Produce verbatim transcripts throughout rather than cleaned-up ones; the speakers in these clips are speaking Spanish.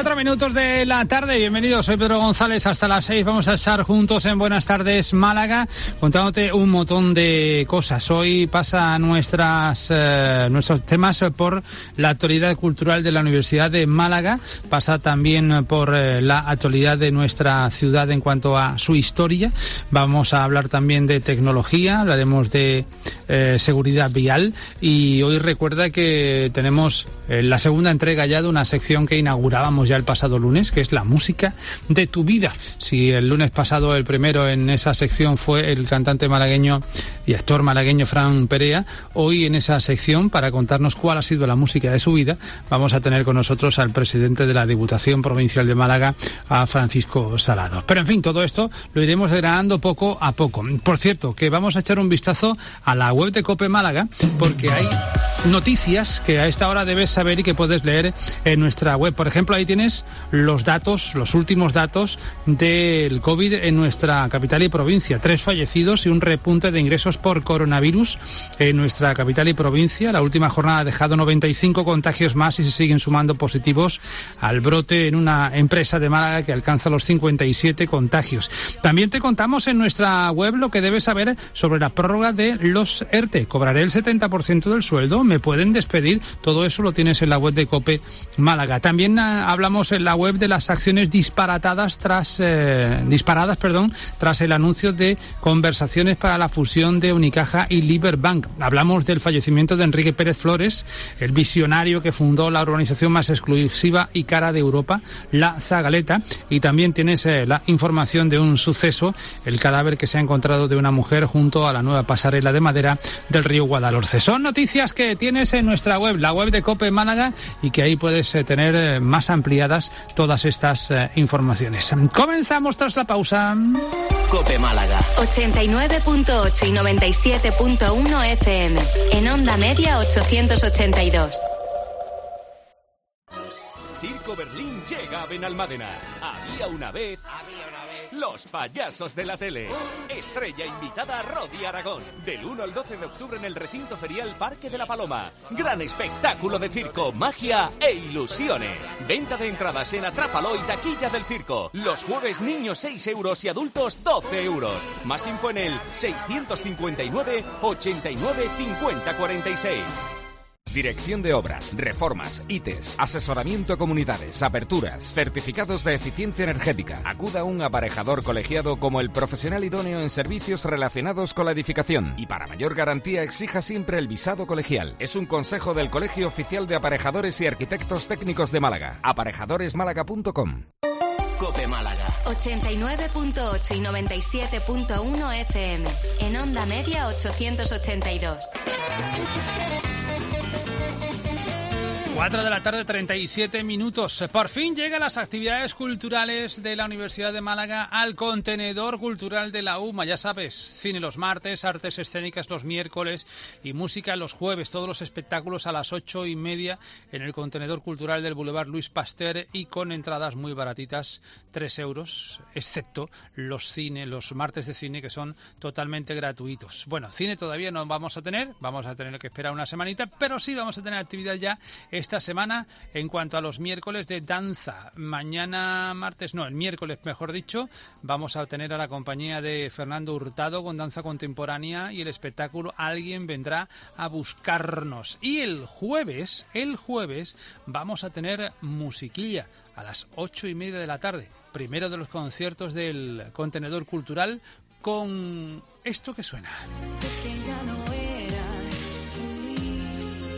Cuatro minutos de la tarde, bienvenidos, soy Pedro González, hasta las seis vamos a estar juntos en Buenas Tardes Málaga, contándote un montón de cosas. Hoy pasa nuestras eh, nuestros temas por la actualidad cultural de la Universidad de Málaga, pasa también por eh, la actualidad de nuestra ciudad en cuanto a su historia. Vamos a hablar también de tecnología, hablaremos de eh, seguridad vial, y hoy recuerda que tenemos eh, la segunda entrega ya de una sección que inaugurábamos ya el pasado lunes, que es la música de tu vida. Si el lunes pasado el primero en esa sección fue el cantante malagueño y actor malagueño Fran Perea, hoy en esa sección, para contarnos cuál ha sido la música de su vida, vamos a tener con nosotros al presidente de la Diputación Provincial de Málaga, a Francisco Salado. Pero en fin, todo esto lo iremos desgranando poco a poco. Por cierto, que vamos a echar un vistazo a la web de COPE Málaga, porque hay noticias que a esta hora debes saber y que puedes leer en nuestra web. Por ejemplo, ahí tienes los datos, los últimos datos del COVID en nuestra capital y provincia. Tres fallecidos y un repunte de ingresos por coronavirus en nuestra capital y provincia. La última jornada ha dejado noventa y cinco contagios más y se siguen sumando positivos al brote en una empresa de Málaga que alcanza los cincuenta y siete contagios. También te contamos en nuestra web lo que debes saber sobre la prórroga de los ERTE. Cobraré el setenta por ciento del sueldo, me pueden despedir. Todo eso lo tienes en la web de COPE Málaga. También hablamos en la web de las acciones disparatadas tras eh, disparadas, perdón, tras el anuncio de conversaciones para la fusión de Unicaja y Liberbank. Hablamos del fallecimiento de Enrique Pérez Flores, el visionario que fundó la organización más exclusiva y cara de Europa, la Zagaleta, y también tienes eh, la información de un suceso, el cadáver que se ha encontrado de una mujer junto a la nueva pasarela de madera del río Guadalhorce. Son noticias que tienes en nuestra web, la web de COPE Málaga, y que ahí puedes eh, tener eh, más ampliadas todas estas eh, informaciones. Comenzamos tras la pausa. COPE Málaga ochenta y nueve punto ocho y noventa y siete punto uno F M, en onda media ochocientos ochenta y dos. Circo Berlín llega a Benalmádena. Había una vez... Había una vez... Los payasos de la tele. Estrella invitada Rodi Aragón. Del uno al doce de octubre en el recinto ferial Parque de la Paloma. Gran espectáculo de circo, magia e ilusiones. Venta de entradas en Atrápalo y taquilla del circo. Los jueves niños seis euros y adultos doce euros. Más info en el seiscientos cincuenta y nueve, ochenta y nueve, cincuenta, cuarenta y seis. Dirección de Obras, Reformas, I T E S, asesoramiento a comunidades, aperturas, certificados de eficiencia energética. Acuda a un aparejador colegiado como el profesional idóneo en servicios relacionados con la edificación. Y para mayor garantía exija siempre el visado colegial. Es un consejo del Colegio Oficial de Aparejadores y Arquitectos Técnicos de Málaga. aparejadores málaga punto com. COPE Málaga ochenta y nueve punto ocho y noventa y siete punto uno F M, en onda media ochocientos ochenta y dos. Cuatro de la tarde, treinta y siete minutos. Por fin llegan las actividades culturales de la Universidad de Málaga al contenedor cultural de la U M A. Ya sabes, cine los martes, artes escénicas los miércoles y música los jueves. Todos los espectáculos a las ocho y media en el contenedor cultural del Boulevard Luis Pasteur y con entradas muy baratitas, tres euros, excepto los cine, los martes de cine, que son totalmente gratuitos. Bueno, cine todavía no vamos a tener, vamos a tener que esperar una semanita, pero sí vamos a tener actividad ya esta semana en cuanto a los miércoles de danza. Mañana martes, no, el miércoles mejor dicho, vamos a tener a la compañía de Fernando Hurtado con danza contemporánea y el espectáculo Alguien vendrá a buscarnos. Y el jueves, el jueves vamos a tener musiquilla a las ocho y media de la tarde. Primero de los conciertos del contenedor cultural con esto que suena. Sé que ya no eras feliz.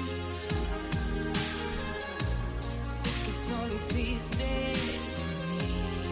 Sé que esto lo hiciste por mí.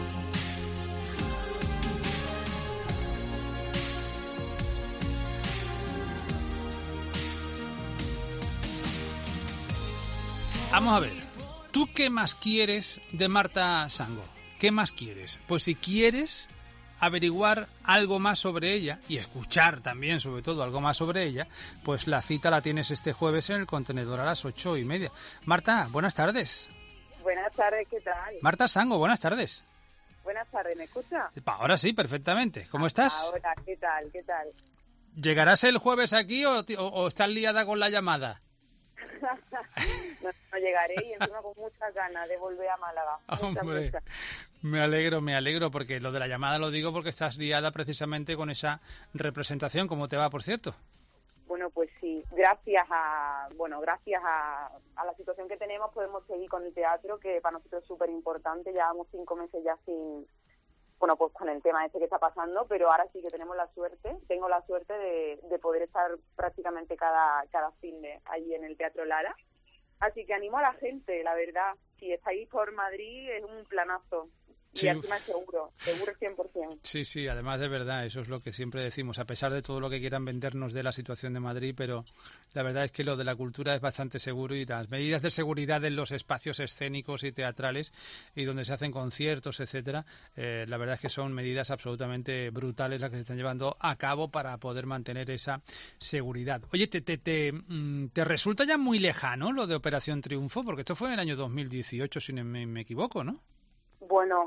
Vamos a ver, ¿tú qué más quieres de Marta Sango? ¿Qué más quieres? Pues si quieres averiguar algo más sobre ella y escuchar también, sobre todo, algo más sobre ella, pues la cita la tienes este jueves en el contenedor a las ocho y media. Marta, buenas tardes. Buenas tardes, ¿qué tal? Marta Sango, buenas tardes. Buenas tardes, ¿me escucha? Ahora sí, perfectamente. ¿Cómo estás? Ahora, ¿qué tal? ¿Qué tal? ¿Llegarás el jueves aquí o, o, o estás liada con la llamada? no, no llegaré y encima con muchas ganas de volver a Málaga. Muchas, Hombre, muchas. me alegro, me alegro, porque lo de la llamada lo digo porque estás liada precisamente con esa representación. ¿Cómo te va, por cierto? Bueno, pues sí, gracias a bueno gracias a, a la situación que tenemos podemos seguir con el teatro, que para nosotros es súper importante. Llevamos cinco meses ya sin, bueno, pues con el tema este que está pasando, pero ahora sí que tenemos la suerte, tengo la suerte de, de poder estar prácticamente cada, cada fin de allí en el Teatro Lara. Así que animo a la gente, la verdad, si estáis por Madrid es un planazo. Sí. Y encima seguro, seguro cien por ciento. Sí, sí, además de verdad, eso es lo que siempre decimos, a pesar de todo lo que quieran vendernos de la situación de Madrid, pero la verdad es que lo de la cultura es bastante seguro y las medidas de seguridad en los espacios escénicos y teatrales y donde se hacen conciertos, etcétera, eh, la verdad es que son medidas absolutamente brutales las que se están llevando a cabo para poder mantener esa seguridad. Oye, ¿te, te, te, te resulta ya muy lejano lo de Operación Triunfo? Porque esto fue en el año dos mil dieciocho, si no me, me equivoco, ¿no? Bueno,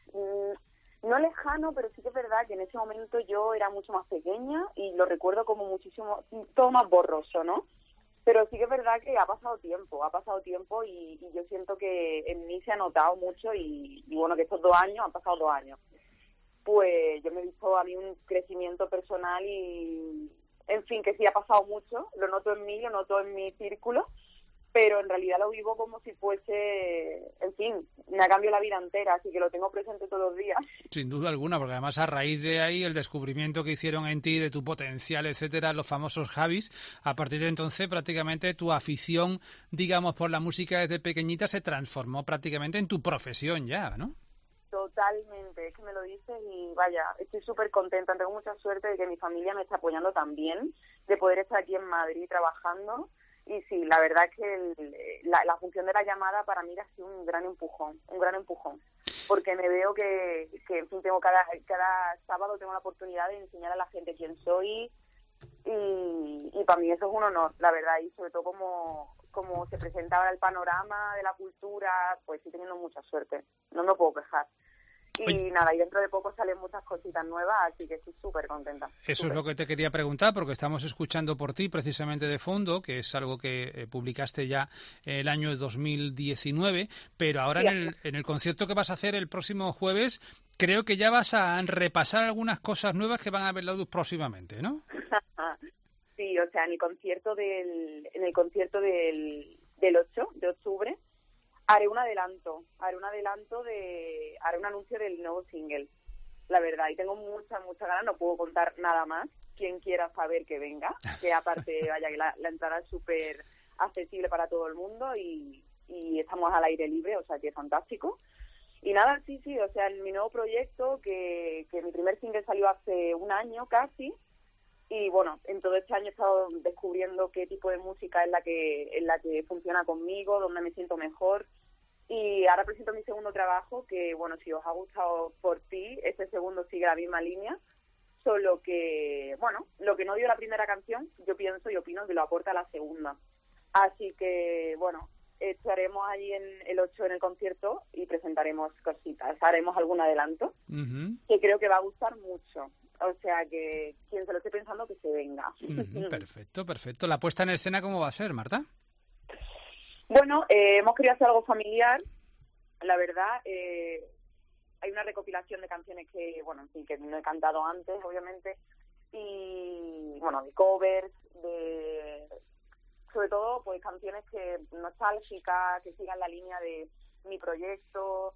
no lejano, pero sí que es verdad que en ese momento yo era mucho más pequeña y lo recuerdo como muchísimo, todo más borroso, ¿no? Pero sí que es verdad que ha pasado tiempo, ha pasado tiempo y, y yo siento que en mí se ha notado mucho y, y bueno, que estos dos años, han pasado dos años. Pues yo me he visto a mí un crecimiento personal y, en fin, que sí ha pasado mucho, lo noto en mí, lo noto en mi círculo, pero en realidad lo vivo como si fuese, en fin, me ha cambiado la vida entera, así que lo tengo presente todos los días. Sin duda alguna, porque además a raíz de ahí el descubrimiento que hicieron en ti de tu potencial, etcétera, los famosos Javis, a partir de entonces prácticamente tu afición, digamos, por la música desde pequeñita se transformó prácticamente en tu profesión ya, ¿no? Totalmente, es que me lo dices y vaya, estoy súper contenta, tengo mucha suerte de que mi familia me está apoyando también, de poder estar aquí en Madrid trabajando. Y sí, la verdad es que el, la, la función de la llamada para mí ha sido un gran empujón, un gran empujón, porque me veo que, que en fin, tengo cada, cada sábado tengo la oportunidad de enseñar a la gente quién soy y, y para mí eso es un honor, la verdad, y sobre todo como, como se presenta ahora el panorama de la cultura, pues estoy teniendo mucha suerte, no me puedo quejar. Y Oye. nada, y dentro de poco salen muchas cositas nuevas, así que estoy súper contenta. Eso súper. Es lo que te quería preguntar, porque estamos escuchando por ti precisamente de fondo, que es algo que eh, publicaste ya el año dos mil diecinueve, pero ahora sí, en, el, en el concierto que vas a hacer el próximo jueves, creo que ya vas a repasar algunas cosas nuevas que van a ver la luz próximamente, ¿no? Sí, o sea, en el concierto del, en el concierto del, del ocho de octubre, haré un adelanto, haré un adelanto de, haré un anuncio del nuevo single, la verdad, y tengo mucha, mucha ganas, no puedo contar nada más, quien quiera saber que venga, que aparte, vaya, que la, la entrada es súper accesible para todo el mundo y, y estamos al aire libre, o sea, que es fantástico. Y nada, sí, sí, o sea, en mi nuevo proyecto, que, que mi primer single salió hace un año casi, y bueno, en todo este año he estado descubriendo qué tipo de música es la que es la que funciona conmigo, dónde me siento mejor. Y ahora presento mi segundo trabajo, que bueno, si os ha gustado Por Ti, este segundo sigue la misma línea, solo que, bueno, lo que no dio la primera canción, yo pienso y opino que lo aporta la segunda. Así que, bueno, estaremos allí en el ocho en el concierto y presentaremos cositas, haremos algún adelanto, uh-huh. que creo que va a gustar mucho. O sea, que quien se lo esté pensando, que se venga. Uh-huh, perfecto, perfecto. ¿La puesta en escena cómo va a ser, Marta? Bueno, eh, hemos querido hacer algo familiar. La verdad, eh, hay una recopilación de canciones que, bueno, en fin, que no he cantado antes, obviamente. Y, bueno, de covers, de... sobre todo, pues, canciones que nostálgicas, que sigan la línea de mi proyecto...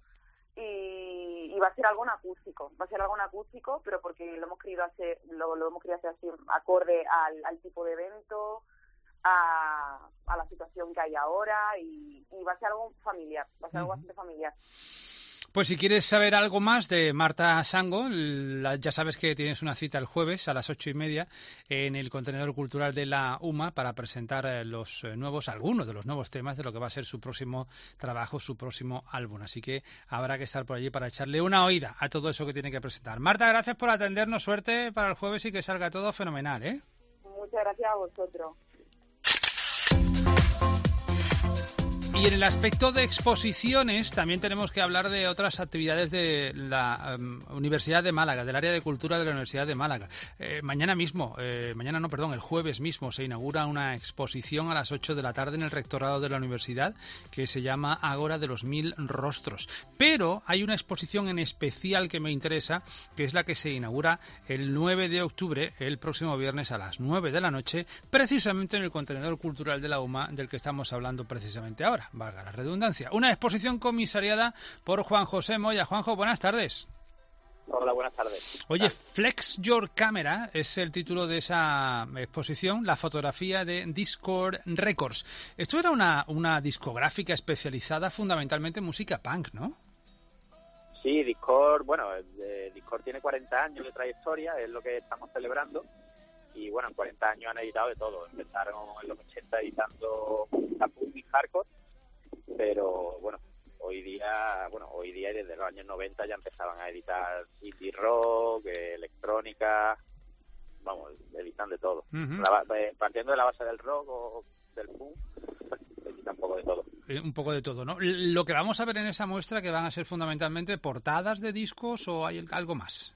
Y, y va a ser algo en acústico, va a ser algo en acústico, pero porque lo hemos querido hacer, lo, lo hemos querido hacer así, acorde al, al tipo de evento, a, a la situación que hay ahora, y, y va a ser algo familiar, va a ser algo bastante familiar. Pues si quieres saber algo más de Marta Sango, la, ya sabes que tienes una cita el jueves a las ocho y media en el contenedor cultural de la UMA para presentar eh, los eh, nuevos, algunos de los nuevos temas de lo que va a ser su próximo trabajo, su próximo álbum. Así que habrá que estar por allí para echarle una oída a todo eso que tiene que presentar. Marta, gracias por atendernos, suerte para el jueves y que salga todo fenomenal, ¿eh? Muchas gracias a vosotros. Y en el aspecto de exposiciones también tenemos que hablar de otras actividades de la um, Universidad de Málaga, del área de cultura de la Universidad de Málaga. Eh, mañana mismo, eh, mañana no, perdón, el jueves mismo se inaugura una exposición a las ocho de la tarde en el rectorado de la universidad que se llama Ágora de los Mil Rostros. Pero hay una exposición en especial que me interesa, que es la que se inaugura el nueve de octubre, el próximo viernes a las nueve de la noche, precisamente en el contenedor cultural de la U M A del que estamos hablando precisamente ahora. Valga la redundancia. Una exposición comisariada por Juan José Moya. Juanjo, buenas tardes. Hola, buenas tardes. Oye, Flex Your Camera es el título de esa exposición, la fotografía de Discord Records. Esto era una, una discográfica especializada fundamentalmente en música punk, ¿no? Sí, Discord, bueno, eh, Discord tiene cuarenta años de trayectoria, es lo que estamos celebrando. Y bueno, en cuarenta años han editado de todo. Empezaron en los ochenta editando punk y hardcore. Pero bueno, hoy día, bueno, hoy día y desde los años noventa ya empezaban a editar indie rock, eh, electrónica, vamos, editan de todo. Uh-huh. La, eh, partiendo de la base del rock o del punk, editan un poco de todo. Eh, un poco de todo, ¿no? Lo que vamos a ver en esa muestra, que van a ser fundamentalmente portadas de discos, ¿o hay algo más?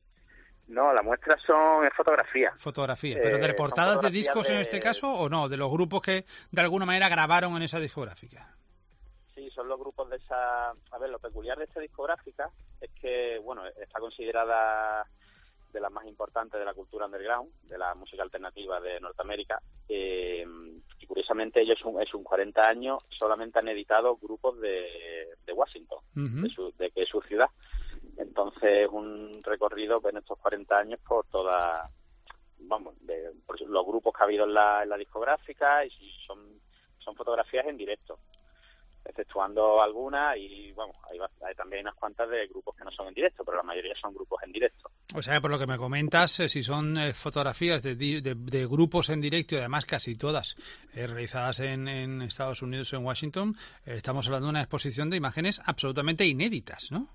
No, la muestra son es fotografía. Fotografía, pero ¿de portadas de discos de... en este caso o no? ¿De los grupos que de alguna manera grabaron en esa discográfica? Sí, son los grupos de esa... A ver, lo peculiar de esta discográfica es que, bueno, está considerada de las más importantes de la cultura underground, de la música alternativa de Norteamérica, eh, y curiosamente ellos un, es un cuarenta años, solamente han editado grupos de, de Washington, uh-huh. de, su, de que es su ciudad. Entonces, un recorrido en estos cuarenta años por toda... Vamos, de, por los grupos que ha habido en la, en la discográfica, y son, son fotografías en directo, exceptuando algunas, y bueno, hay, hay también unas cuantas de grupos que no son en directo, pero la mayoría son grupos en directo. O sea, por lo que me comentas, eh, si son eh, fotografías de, de, de grupos en directo, y además casi todas eh, realizadas en, en Estados Unidos o en Washington, eh, estamos hablando de una exposición de imágenes absolutamente inéditas, ¿no?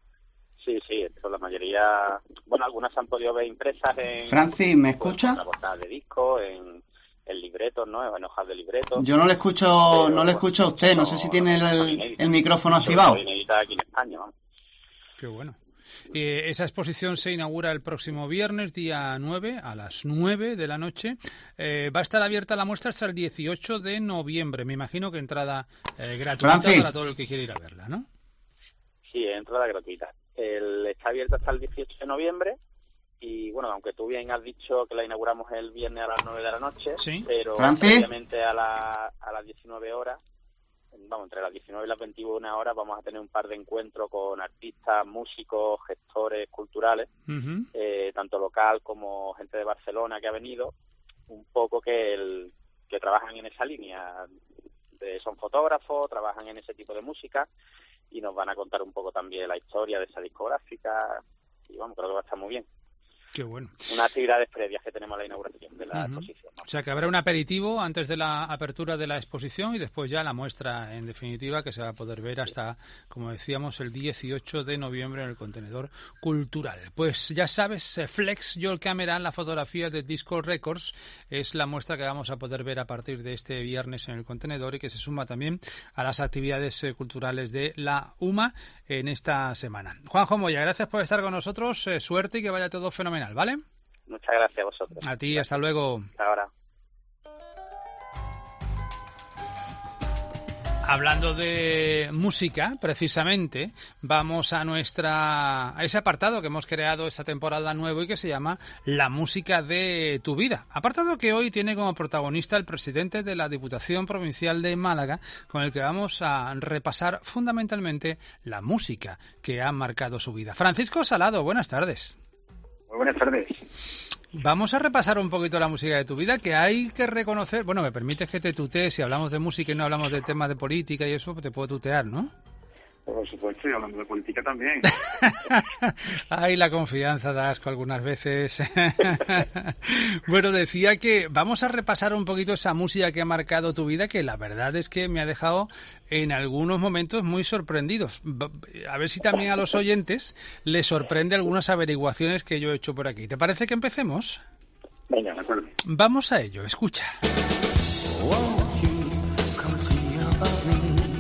Sí, sí, esto, la mayoría, bueno, algunas se han podido ver impresas en... Francis, ¿me escucha? En la portada de disco, en... en libretos, ¿no? En hojas de libretos. Yo no le escucho, pero, no le escucho a usted, no, no sé si tiene el, el micrófono activado. Inédita aquí en España, ¿no? Qué bueno. Eh, esa exposición se inaugura el próximo viernes, día nueve, a las nueve de la noche. Eh, va a estar abierta la muestra hasta el dieciocho de noviembre. Me imagino que entrada eh, gratuita Francis. Para todo el que quiera ir a verla, ¿no? Sí, entrada gratuita. El, está abierta hasta el dieciocho de noviembre. Y bueno, aunque tú bien has dicho que la inauguramos el viernes a las nueve de la noche, ¿sí? Pero ¿Francis? Obviamente a, la, a las diecinueve horas, vamos, entre las diecinueve y las veintiuna horas vamos a tener un par de encuentros con artistas, músicos, gestores culturales, uh-huh. eh, tanto local como gente de Barcelona que ha venido, un poco que, el, que trabajan en esa línea, de, son fotógrafos, trabajan en ese tipo de música y nos van a contar un poco también la historia de esa discográfica y vamos, creo que va a estar muy bien. Qué bueno. Unas actividades previas que tenemos a la inauguración de la uh-huh. exposición, ¿no? O sea, que habrá un aperitivo antes de la apertura de la exposición y después ya la muestra, en definitiva, que se va a poder ver hasta, como decíamos, el dieciocho de noviembre en el contenedor cultural. Pues ya sabes, Flex Your Camera, la fotografía de Discord Records, es la muestra que vamos a poder ver a partir de este viernes en el contenedor y que se suma también a las actividades eh, culturales de la U M A en esta semana. Juanjo Moya, gracias por estar con nosotros, eh, suerte y que vaya todo fenomenal, ¿vale? Muchas gracias a vosotros. A ti, gracias. Hasta luego. Hasta ahora. Hablando de música, precisamente, vamos a nuestra a ese apartado que hemos creado esta temporada nuevo y que se llama La música de tu vida. Apartado que hoy tiene como protagonista el presidente de la Diputación Provincial de Málaga, con el que vamos a repasar fundamentalmente la música que ha marcado su vida. Francisco Salado, buenas tardes. Muy buenas tardes. Vamos a repasar un poquito la música de tu vida, que hay que reconocer... Bueno, me permites que te tutee, si hablamos de música y no hablamos de temas de política y eso, te puedo tutear, ¿no? Por supuesto, y hablando de política también. Ay, la confianza da asco algunas veces. Bueno, decía que vamos a repasar un poquito esa música que ha marcado tu vida, que la verdad es que me ha dejado en algunos momentos muy sorprendidos. A ver si también a los oyentes les sorprende algunas averiguaciones que yo he hecho por aquí. ¿Te parece que empecemos? Venga, de acuerdo. Vamos a ello, escucha. Won't you come see about me?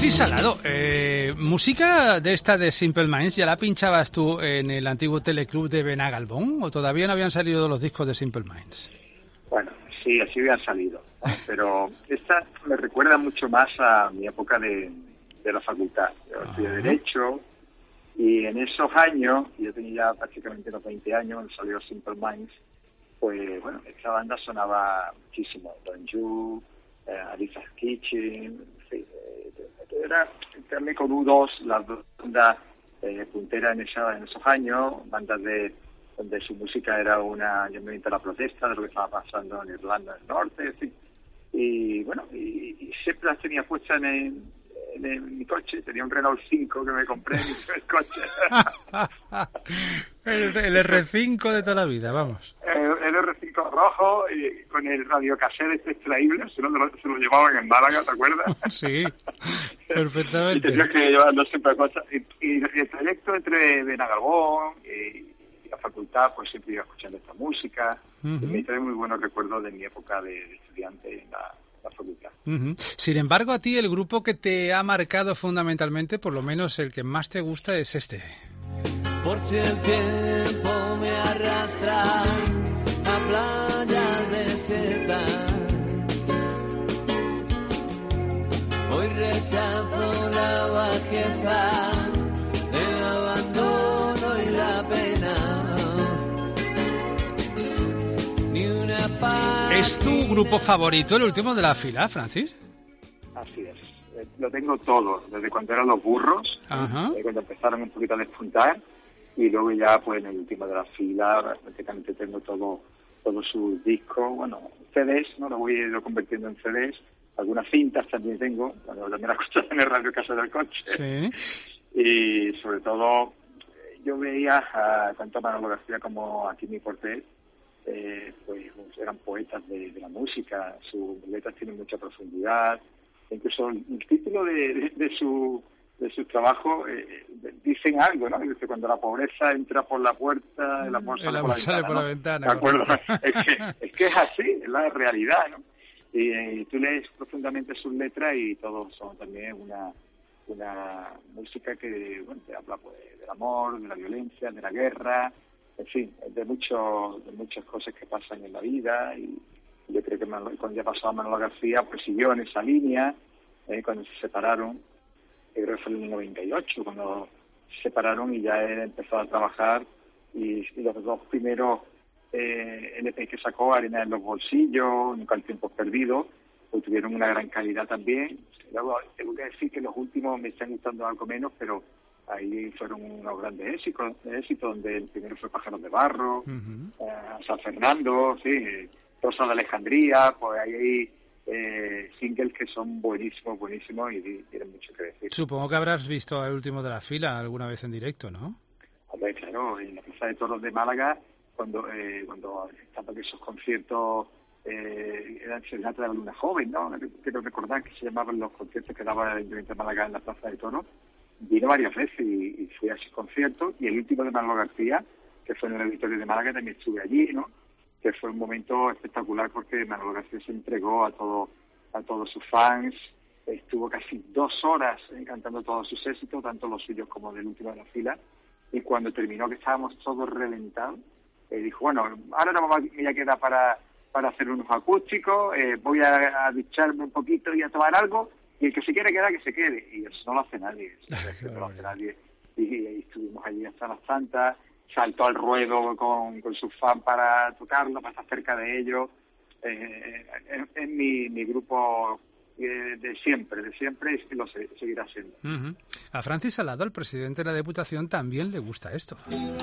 Francis Salado, eh, música de esta de Simple Minds, ¿ya la pinchabas tú en el antiguo teleclub de Benagalbón o todavía no habían salido los discos de Simple Minds? Bueno, sí, así habían salido, ¿no? Pero esta me recuerda mucho más a mi época de, de la facultad. Yo estudié Derecho y en esos años, yo tenía ya prácticamente los veinte años, cuando salió Simple Minds, pues bueno, esta banda sonaba muchísimo. Don Yu, eh, Alice's Kitchen, sí, eh, era también con U dos, las dos bandas eh, punteras en, esa, en esos años, bandas de donde su música era una llamamiento a la protesta de lo que estaba pasando en Irlanda del Norte, en fin. Y bueno, y, y siempre las tenía puestas en, el, en, el, en mi coche. Tenía un Renault cinco que me compré en mi coche. el, el erre cinco de toda la vida, vamos. El, el erre cinco rojo y con el radiocassette este extraíble, se lo, se lo llevaban en Málaga, ¿te acuerdas? Sí, perfectamente. Y tenías que llevarlo siempre cosas. Y, y el trayecto entre Benagalbón y la facultad, pues siempre iba escuchando esta música. Uh-huh. Y me trae muy buenos recuerdos de mi época de, de estudiante en la, la facultad. Uh-huh. Sin embargo, a ti el grupo que te ha marcado fundamentalmente, por lo menos el que más te gusta, es este. Por si el tiempo me arrastra a playas desiertas, hoy rechazo la bajeza, el abandono y la pena. ¿Es tu grupo favorito, el último de la fila, Francis? Así es. Lo tengo todo, desde cuando eran los burros, uh-huh. cuando empezaron un poquito a despuntar, y luego ya pues en el último de la fila prácticamente tengo todo todos sus discos, bueno, ce des, ¿no? Lo voy lo convirtiendo en ce des, algunas cintas también tengo, bueno, también las escucho en el radio casa del coche. Sí. Y sobre todo yo veía a tanto a Manolo García como a Quimi Cortés, eh, pues eran poetas de, de la música, sus letras tienen mucha profundidad, incluso el título de, de, de su de sus trabajos eh, dicen algo, ¿no? Dice, cuando la pobreza entra por la puerta, el amor sale, el por, la sale ventana, por ¿no? la ventana. ¿De acuerdo? es, que, es que es así, es la realidad, ¿no? Y, y tú lees profundamente sus letras y todos son también una una música que, bueno, te habla pues del amor, de la violencia, de la guerra, en fin, de mucho, de muchas cosas que pasan en la vida. Y yo creo que Manolo, cuando ya pasó a Manolo García, pues siguió en esa línea, eh, cuando se separaron. Creo que fue en el noventa y ocho cuando se separaron y ya él empezó a trabajar y, y los dos primeros eh, ele pe que sacó, Arena en los bolsillos, Nunca el tiempo perdido, pues tuvieron una gran calidad también. Luego tengo que decir que los últimos me están gustando algo menos, pero ahí fueron unos grandes éxitos, éxitos donde el primero fue Pájaros de Barro, uh-huh. eh, San Fernando, sí, Rosa de Alejandría, pues ahí hay Eh, singles que son buenísimos, buenísimos y tienen mucho que decir. Supongo que habrás visto al último de la fila alguna vez en directo, ¿no? Hombre, claro, en la Plaza de Toros de Málaga, cuando eh, cuando estaban esos conciertos, eh, eran Serenata de la Luna Joven, ¿no? Quiero recordar que se llamaban los conciertos que daba el Ayuntamiento de Málaga en la Plaza de Toros. Vino varias veces y, y fui a esos conciertos, y el último de Manolo García, que fue en el Auditorio de Málaga, también estuve allí, ¿no? Que fue un momento espectacular porque Manolo García se entregó a todo a todos sus fans, estuvo casi dos horas eh, cantando todos sus éxitos, tanto los suyos como del último de la fila, y cuando terminó, que estábamos todos reventados, eh, dijo, bueno, ahora no me voy a quedar para, para hacer unos acústicos, eh, voy a, a ducharme un poquito y a tomar algo, y el que se quiera quedar, que se quede, y eso no lo hace nadie, eso no lo hace nadie, y, y estuvimos allí hasta las tantas, saltó al ruedo con, con sus fans para tocarlo, para estar cerca de ellos. Eh, es, es mi, mi grupo eh, de siempre, de siempre, y lo se, seguirá siendo. Uh-huh. A Francis Salado, el presidente de la Diputación, también le gusta esto.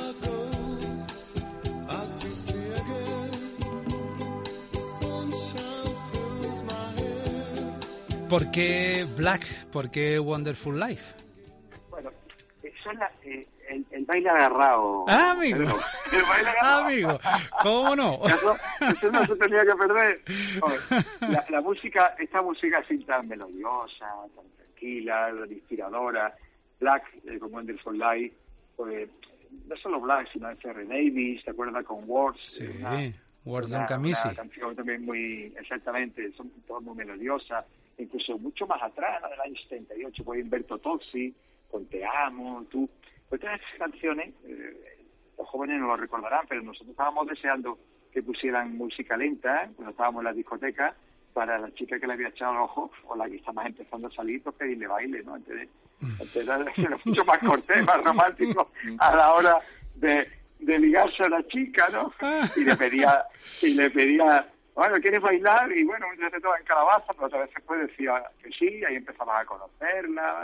¿Por qué Black? ¿Por qué Wonderful Life? Bueno, eso es la... Eh, El, el baile agarrado. Ah, amigo. Pero, el baile agarrado. Amigo, ¿cómo no? Eso, eso no se tenía que perder. La, la música, esta música así tan melodiosa, tan tranquila, tan inspiradora. Black, eh, con Wonderful Life, pues no solo Black, sino F R Davis, ¿te acuerdas? Con Words. Sí, una, Words una, on Camisi. Una canción también muy, exactamente, son todas muy melodiosas. incluso mucho más atrás, ¿no? Del año setenta y ocho, pues Humberto Tozzi, con Te amo, tú. Pues todas esas canciones, eh, los jóvenes no lo recordarán, pero nosotros estábamos deseando que pusieran música lenta, ¿eh? Cuando estábamos en la discoteca, para la chica que le había echado el ojo, o la que está más empezando a salir, pues pedirle baile, ¿no? Entonces, entonces era mucho más cortés, más romántico a la hora de, de ligarse a la chica, ¿no? Y le pedía, y le pedía, bueno, ¿quieres bailar? Y bueno, muchas veces estaba en calabaza, pero otras veces pues decía que sí, ahí empezamos a conocerla,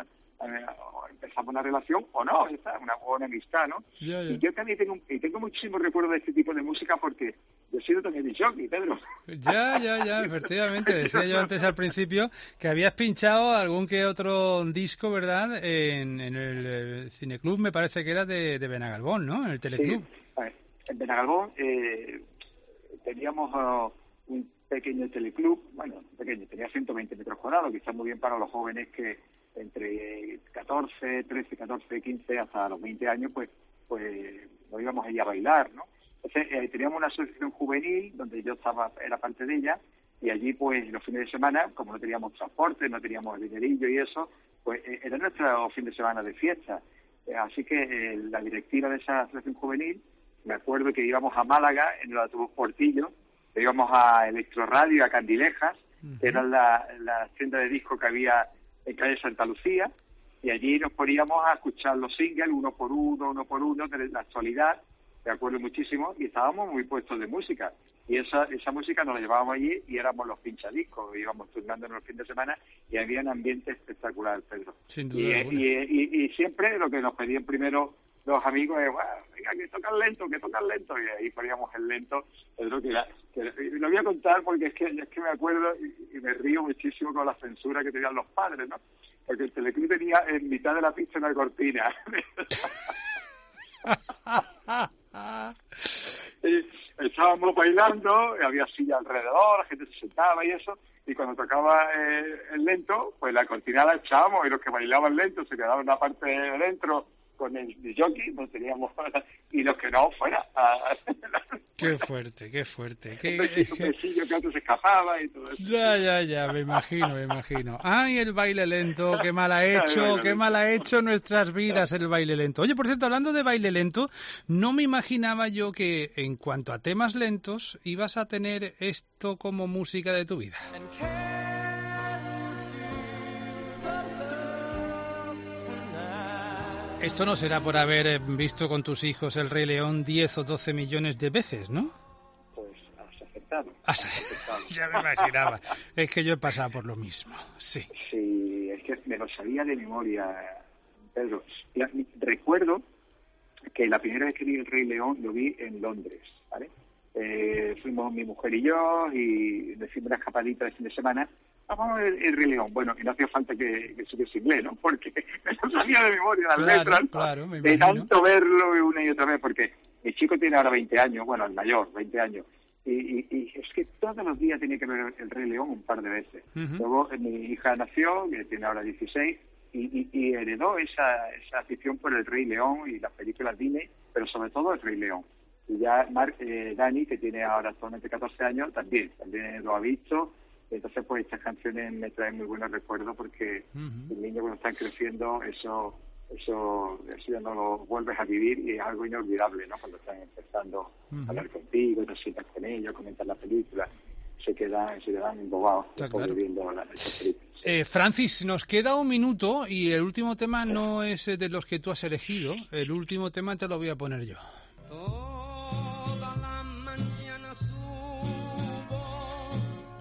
o empezamos una relación o no, está una buena amistad, ¿no? Ya, ya. Y yo también tengo, y tengo muchísimos recuerdos de este tipo de música porque yo he sido también de jockey, Pedro. Ya, ya, ya, efectivamente. Decía yo antes al principio que habías pinchado algún que otro disco, ¿verdad? En, en el eh, Cineclub, me parece que era de, de Benagalbón, ¿no? En el Teleclub. Sí, a ver, en Benagalbón eh, teníamos uh, un pequeño teleclub, bueno, pequeño, tenía ciento veinte metros cuadrados, que está muy bien para los jóvenes que entre catorce, trece, catorce, quince hasta los veinte años, pues pues nos íbamos allí a bailar, ¿no? Entonces eh, teníamos una asociación juvenil donde yo estaba, era parte de ella, y allí pues los fines de semana, como no teníamos transporte, no teníamos dinerillo y eso, pues eh, era nuestro fin de semana de fiesta. Eh, así que eh, la directiva de esa asociación juvenil, me acuerdo que íbamos a Málaga en el autobús Portillo, íbamos a Electroradio, a Candilejas, uh-huh. que era la, la tienda de disco que había en calle Santa Lucía, y allí nos poníamos a escuchar los singles uno por uno, uno por uno, de la actualidad, me acuerdo muchísimo, y estábamos muy puestos de música, y esa esa música nos la llevábamos allí y éramos los pinchadiscos, íbamos turnándonos los fines de semana y había un ambiente espectacular, Pedro. Sin duda y, alguna. y, y, y siempre lo que nos pedían primero los amigos es, bueno, venga, que tocan lento, que tocan lento, y ahí poníamos el lento, Pedro, que, era, que lo voy a contar porque es que es que me acuerdo y, y me río muchísimo con la censura que tenían los padres, ¿no? Porque el Teleclub tenía en mitad de la pista una cortina. Y estábamos bailando, había silla alrededor, la gente se sentaba y eso, y cuando tocaba eh, el lento, pues la cortina la echábamos y los que bailaban lento se quedaban una parte de dentro con el jockey, no teníamos, y los que no, fuera. Qué fuerte, qué fuerte. Qué, un besillo, un besillo que antes se escapaba y todo eso. Ya, ya, ya, me imagino, me imagino. Ay, el baile lento, qué mal ha hecho, qué mal ha hecho nuestras vidas el baile lento. Oye, por cierto, hablando de baile lento, no me imaginaba yo que en cuanto a temas lentos ibas a tener esto como música de tu vida. Esto no será por haber visto con tus hijos El Rey León diez o doce millones de veces, ¿no? Pues has acertado. Has acertado. Ya me imaginaba. Es que yo he pasado por lo mismo, sí. Sí, es que me lo sabía de memoria, Pedro. Ya, recuerdo que la primera vez que vi El Rey León lo vi en Londres, ¿vale? Eh, fuimos mi mujer y yo y decimos una escapadita de fin de semana. Vamos a ver El Rey León. Bueno, y no hacía falta que, que supiese inglés, ¿no? Porque me lo sabía de memoria las claro, letras, ¿no? Claro, me de tanto verlo una y otra vez, porque mi chico tiene ahora veinte años, bueno, el mayor, veinte años, y, y, y es que todos los días tenía que ver El Rey León un par de veces. Uh-huh. Luego mi hija nació, que tiene ahora dieciséis, y, y, y heredó esa, esa afición por El Rey León y las películas Disney, pero sobre todo El Rey León. Y ya Mar, eh, Dani, que tiene ahora actualmente catorce años, también, también lo ha visto. Entonces, pues estas canciones me traen muy buenos recuerdos porque uh-huh. el niño cuando están creciendo, eso, eso, eso ya no lo vuelves a vivir y es algo inolvidable, ¿no? Cuando están empezando uh-huh. a hablar contigo, te sientas con ellos, comentar la película, se quedan, se quedan embobados claro. viendo la, esa película. Sí. Eh, Francis, nos queda un minuto y el último tema no es de los que tú has elegido, el último tema te lo voy a poner yo. Toda la mañana subo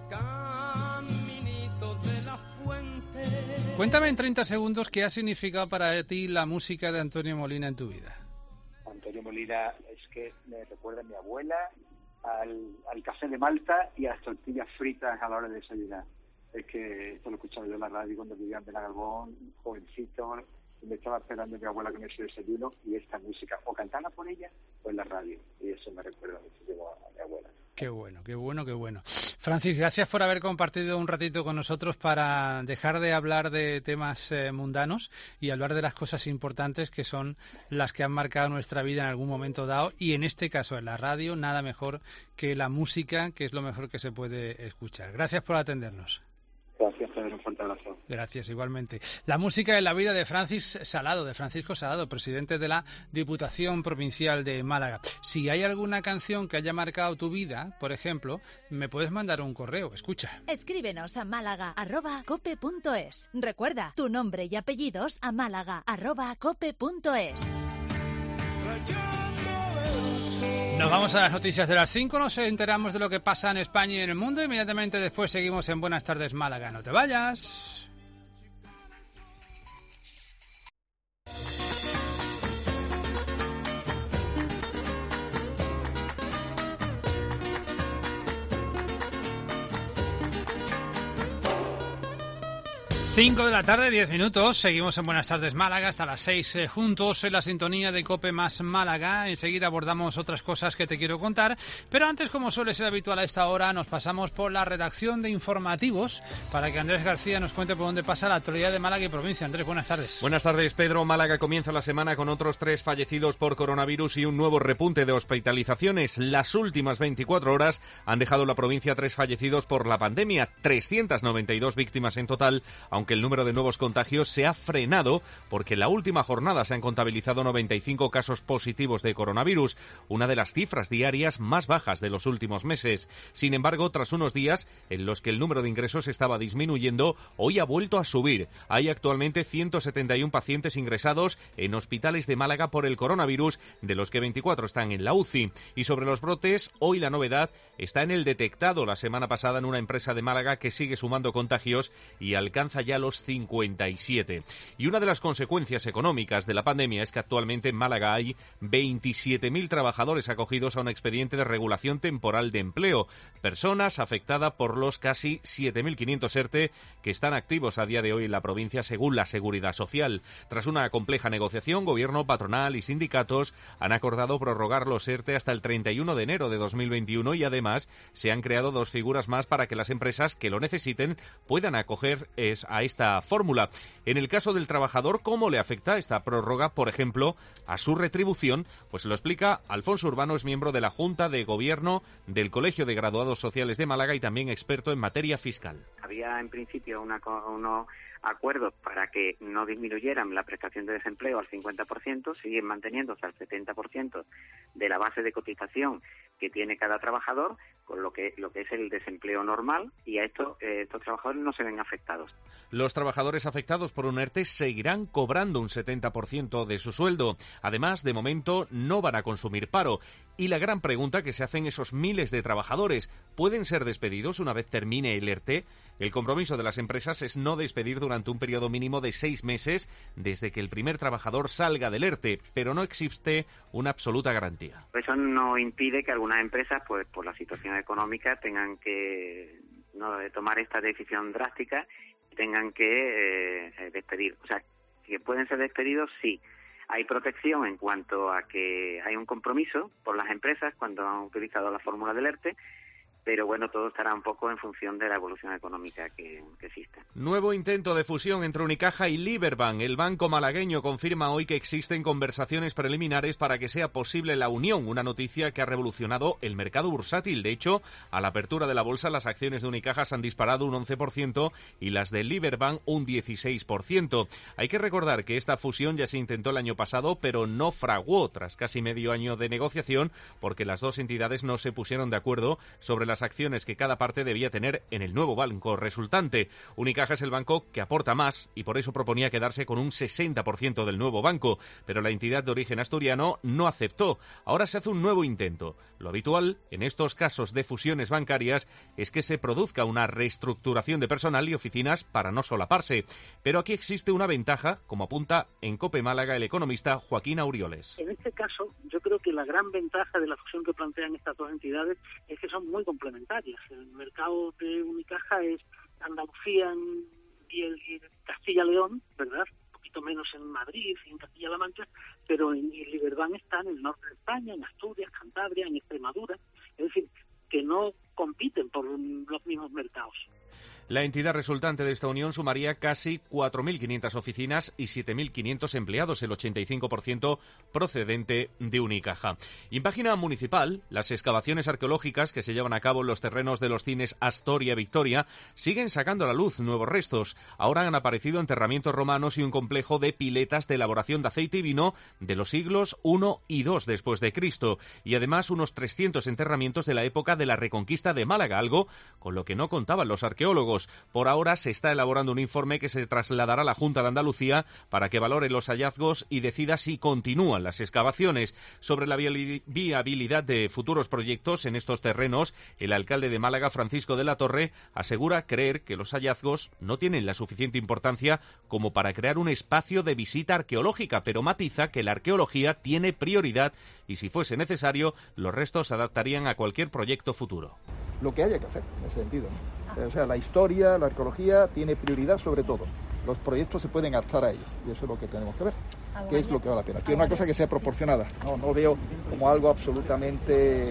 caminito de la fuente. Cuéntame en treinta segundos qué ha significado para ti la música de Antonio Molina en tu vida. Antonio Molina es que me recuerda a mi abuela, al, al café de Malta y a las tortillas fritas a la hora de desayunar. Es que esto lo escuchaba yo en la radio cuando vivía en Benagalbón, jovencito, y me estaba esperando mi abuela con ese desayuno y esta música, o cantarla por ella o en la radio, y eso me recuerda muchísimo a mi abuela. Qué bueno, qué bueno, qué bueno. Francis, gracias por haber compartido un ratito con nosotros para dejar de hablar de temas eh, mundanos y hablar de las cosas importantes que son las que han marcado nuestra vida en algún momento dado, y en este caso en la radio nada mejor que la música, que es lo mejor que se puede escuchar. Gracias por atendernos. Gracias. Pedro, un fuerte abrazo. Gracias, igualmente. La música en la vida de Francis Salado, de Francisco Salado, presidente de la Diputación Provincial de Málaga. Si hay alguna canción que haya marcado tu vida, por ejemplo, me puedes mandar un correo. Escucha. Escríbenos a málaga arroba cope punto es. Recuerda, tu nombre y apellidos a málaga arroba cope punto es. Nos vamos a las noticias de las cinco, nos enteramos de lo que pasa en España y en el mundo. Inmediatamente después seguimos en Buenas Tardes Málaga. No te vayas. cinco de la tarde, diez minutos. Seguimos en Buenas Tardes Málaga hasta las seis eh, juntos en la sintonía de COPE más Málaga. Enseguida abordamos otras cosas que te quiero contar. Pero antes, como suele ser habitual a esta hora, nos pasamos por la redacción de informativos para que Andrés García nos cuente por dónde pasa la actualidad de Málaga y provincia. Andrés, buenas tardes. Buenas tardes, Pedro. Málaga comienza la semana con otros tres fallecidos por coronavirus y un nuevo repunte de hospitalizaciones. Las últimas veinticuatro horas han dejado en la provincia tres fallecidos por la pandemia, trescientas noventa y dos víctimas en total, aunque que el número de nuevos contagios se ha frenado porque en la última jornada se han contabilizado noventa y cinco casos positivos de coronavirus, una de las cifras diarias más bajas de los últimos meses. Sin embargo, tras unos días en los que el número de ingresos estaba disminuyendo, hoy ha vuelto a subir. Hay actualmente ciento setenta y uno pacientes ingresados en hospitales de Málaga por el coronavirus, de los que veinticuatro están en la U C I. Y sobre los brotes, hoy la novedad está en el detectado la semana pasada en una empresa de Málaga que sigue sumando contagios y alcanza ya los cincuenta y siete. Y una de las consecuencias económicas de la pandemia es que actualmente en Málaga hay veintisiete mil trabajadores acogidos a un expediente de regulación temporal de empleo, personas afectadas por los casi siete mil quinientos ERTE que están activos a día de hoy en la provincia según la Seguridad Social. Tras una compleja negociación, gobierno, patronal y sindicatos han acordado prorrogar los ERTE hasta el treinta y uno de enero de dos mil veintiuno y además se han creado dos figuras más para que las empresas que lo necesiten puedan acoger a esta fórmula. En el caso del trabajador, ¿cómo le afecta esta prórroga, por ejemplo, a su retribución? Pues lo explica Alfonso Urbano, es miembro de la Junta de Gobierno del Colegio de Graduados Sociales de Málaga y también experto en materia fiscal. Había en principio una, unos acuerdos para que no disminuyeran la prestación de desempleo al cincuenta por ciento, siguen manteniéndose al setenta por ciento de la base de cotización que tiene cada trabajador, con lo que lo que es el desempleo normal, y a estos, eh, estos trabajadores no se ven afectados. Los trabajadores afectados por un ERTE seguirán cobrando un setenta por ciento de su sueldo. Además, de momento, no van a consumir paro. Y la gran pregunta que se hacen esos miles de trabajadores, ¿pueden ser despedidos una vez termine el ERTE? El compromiso de las empresas es no despedir durante un periodo mínimo de seis meses desde que el primer trabajador salga del ERTE, pero no existe una absoluta garantía. Eso no impide que algunas empresas, pues por la situación económica, tengan que no tomar esta decisión drástica y tengan que eh, despedir. O sea, que pueden ser despedidos, sí. Hay protección en cuanto a que hay un compromiso por las empresas cuando han utilizado la fórmula del ERTE, pero bueno, todo estará un poco en función de la evolución económica que, que existe. Nuevo intento de fusión entre Unicaja y Liberbank. El banco malagueño confirma hoy que existen conversaciones preliminares para que sea posible la unión, una noticia que ha revolucionado el mercado bursátil. De hecho, a la apertura de la bolsa, las acciones de Unicaja se han disparado un once por ciento y las de Liberbank un dieciséis por ciento. Hay que recordar que esta fusión ya se intentó el año pasado, pero no fraguó tras casi medio año de negociación, porque las dos entidades no se pusieron de acuerdo sobre las acciones que cada parte debía tener en el nuevo banco resultante. Unicaja es el banco que aporta más y por eso proponía quedarse con un sesenta por ciento del nuevo banco, pero la entidad de origen asturiano no aceptó. Ahora se hace un nuevo intento. Lo habitual en estos casos de fusiones bancarias es que se produzca una reestructuración de personal y oficinas para no solaparse. Pero aquí existe una ventaja, como apunta en COPE Málaga el economista Joaquín Aurioles. En este caso, yo creo que la gran ventaja de la fusión que plantean estas dos entidades es que son muy complementarias. El mercado de Unicaja es Andalucía y, el, y Castilla-León, ¿verdad? Un poquito menos en Madrid y en Castilla-La Mancha, pero en Liberbank está en el norte de España, en Asturias, Cantabria, en Extremadura. Es decir, que no compiten por los mismos mercados. La entidad resultante de esta unión sumaría casi cuatro mil quinientas oficinas y siete mil quinientos empleados, el ochenta y cinco por ciento procedente de Unicaja. Y en página municipal, las excavaciones arqueológicas que se llevan a cabo en los terrenos de los cines Astoria Victoria siguen sacando a la luz nuevos restos. Ahora han aparecido enterramientos romanos y un complejo de piletas de elaboración de aceite y vino de los siglos primero y segundo después de Cristo, y además unos trescientos enterramientos de la época de la Reconquista de Málaga, algo con lo que no contaban los arqueólogos. Por ahora se está elaborando un informe que se trasladará a la Junta de Andalucía para que valore los hallazgos y decida si continúan las excavaciones. Sobre la viabilidad de futuros proyectos en estos terrenos, el alcalde de Málaga, Francisco de la Torre, asegura creer que los hallazgos no tienen la suficiente importancia como para crear un espacio de visita arqueológica, pero matiza que la arqueología tiene prioridad y, si fuese necesario, los restos se adaptarían a cualquier proyecto futuro. Lo que haya que hacer en ese sentido. O sea, la historia, la arqueología tiene prioridad sobre todo. Los proyectos se pueden adaptar a ello y eso es lo que tenemos que ver. ¿Qué es lo que vale la pena? Que es una cosa que sea proporcionada. No, no veo como algo absolutamente, eh,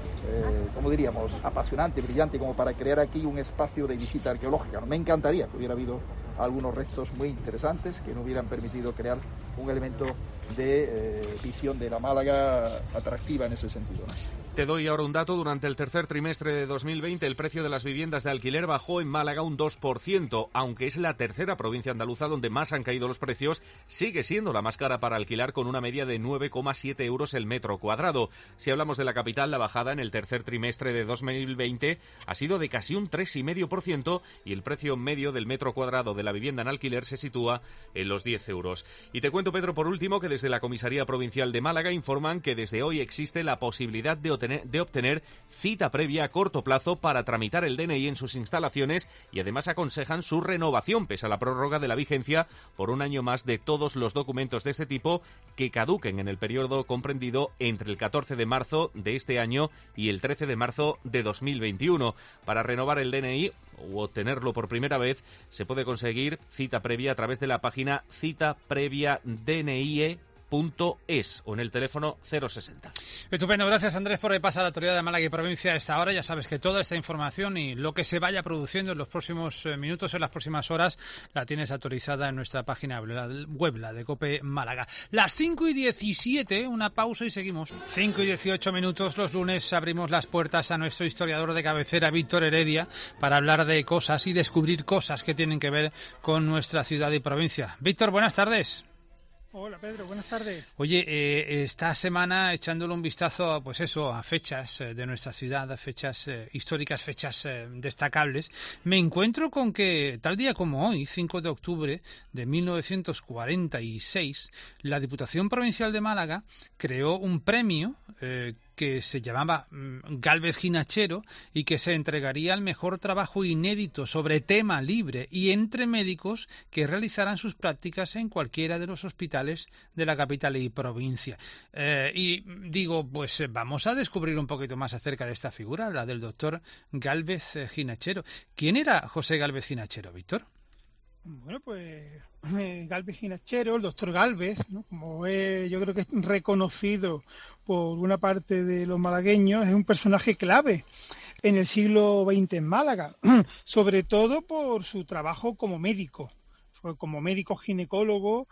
¿cómo diríamos?, apasionante, brillante, como para crear aquí un espacio de visita arqueológica. Me encantaría que hubiera habido algunos restos muy interesantes que nos hubieran permitido crear un elemento de eh, visión de la Málaga atractiva en ese sentido, ¿no? Te doy ahora un dato. Durante el tercer trimestre de dos mil veinte, el precio de las viviendas de alquiler bajó en Málaga un dos por ciento. Aunque es la tercera provincia andaluza donde más han caído los precios, sigue siendo la más cara para alquilar, con una media de nueve coma siete euros el metro cuadrado. Si hablamos de la capital, la bajada en el tercer trimestre de dos mil veinte ha sido de casi un tres coma cinco por ciento y el precio medio del metro cuadrado de la vivienda en alquiler se sitúa en los diez euros. Y te cuento, Pedro, por último, que desde la Comisaría Provincial de Málaga informan que desde hoy existe la posibilidad de obtener de obtener cita previa a corto plazo para tramitar el D N I en sus instalaciones, y además aconsejan su renovación pese a la prórroga de la vigencia por un año más de todos los documentos de este tipo que caduquen en el periodo comprendido entre el catorce de marzo de este año y el trece de marzo de dos mil veintiuno. Para renovar el D N I o obtenerlo por primera vez se puede conseguir cita previa a través de la página cita previa D N I E punto es o en el teléfono cero sesenta. Estupendo, gracias Andrés por repasar la actualidad de Málaga y provincia a esta hora. Ya sabes que toda esta información y lo que se vaya produciendo en los próximos eh, minutos, en las próximas horas, la tienes actualizada en nuestra página web, la de COPE Málaga. Las cinco y diecisiete, una pausa y seguimos. cinco y dieciocho minutos, los lunes abrimos las puertas a nuestro historiador de cabecera, Víctor Heredia, para hablar de cosas y descubrir cosas que tienen que ver con nuestra ciudad y provincia. Víctor, buenas tardes. Hola Pedro, buenas tardes. Oye, eh, esta semana echándole un vistazo, pues eso, a fechas eh, de nuestra ciudad, a fechas eh, históricas, fechas eh, destacables, me encuentro con que tal día como hoy, cinco de octubre de mil novecientos cuarenta y seis, la Diputación Provincial de Málaga creó un premio eh, que se llamaba mm, Gálvez Ginachero y que se entregaría al mejor trabajo inédito sobre tema libre y entre médicos que realizaran sus prácticas en cualquiera de los hospitales de la capital y provincia. Eh, y digo, pues vamos a descubrir un poquito más acerca de esta figura, la del doctor Gálvez Ginachero. ¿Quién era José Gálvez Ginachero, Víctor? Bueno, pues eh, Gálvez Ginachero, el doctor Gálvez, ¿no?, como es, yo creo que es reconocido por una parte de los malagueños, es un personaje clave en el siglo veinte en Málaga, sobre todo por su trabajo como médico. Fue como médico ginecólogo,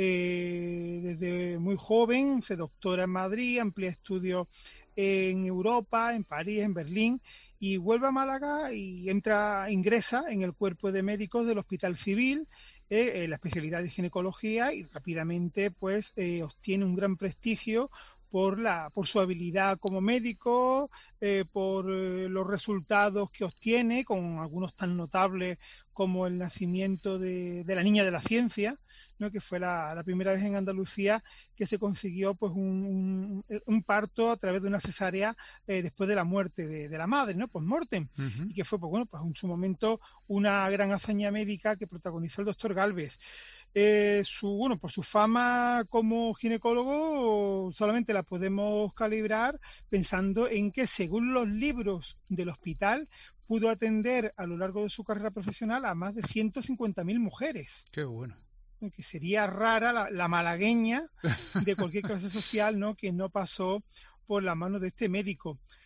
eh, desde muy joven, se doctora en Madrid, amplía estudios en Europa, en París, en Berlín, y vuelve a Málaga y entra, ingresa en el cuerpo de médicos del Hospital Civil, eh, en la especialidad de ginecología, y rápidamente pues eh, obtiene un gran prestigio por la por su habilidad como médico, eh, por eh, los resultados que obtiene, con algunos tan notables como el nacimiento de, de la Niña de la Ciencia, ¿no?, que fue la, la primera vez en Andalucía que se consiguió pues un, un, un parto a través de una cesárea eh, después de la muerte de, de la madre, ¿no?, post-mortem, uh-huh. y que fue pues bueno pues en su momento una gran hazaña médica que protagonizó el doctor Gálvez. Eh, su bueno por su fama como ginecólogo solamente la podemos calibrar pensando en que, según los libros del hospital, pudo atender a lo largo de su carrera profesional a más de ciento cincuenta mil mujeres. Qué bueno. Que sería rara la, la malagueña de cualquier clase social, ¿no?, que no pasó por la mano de este médico.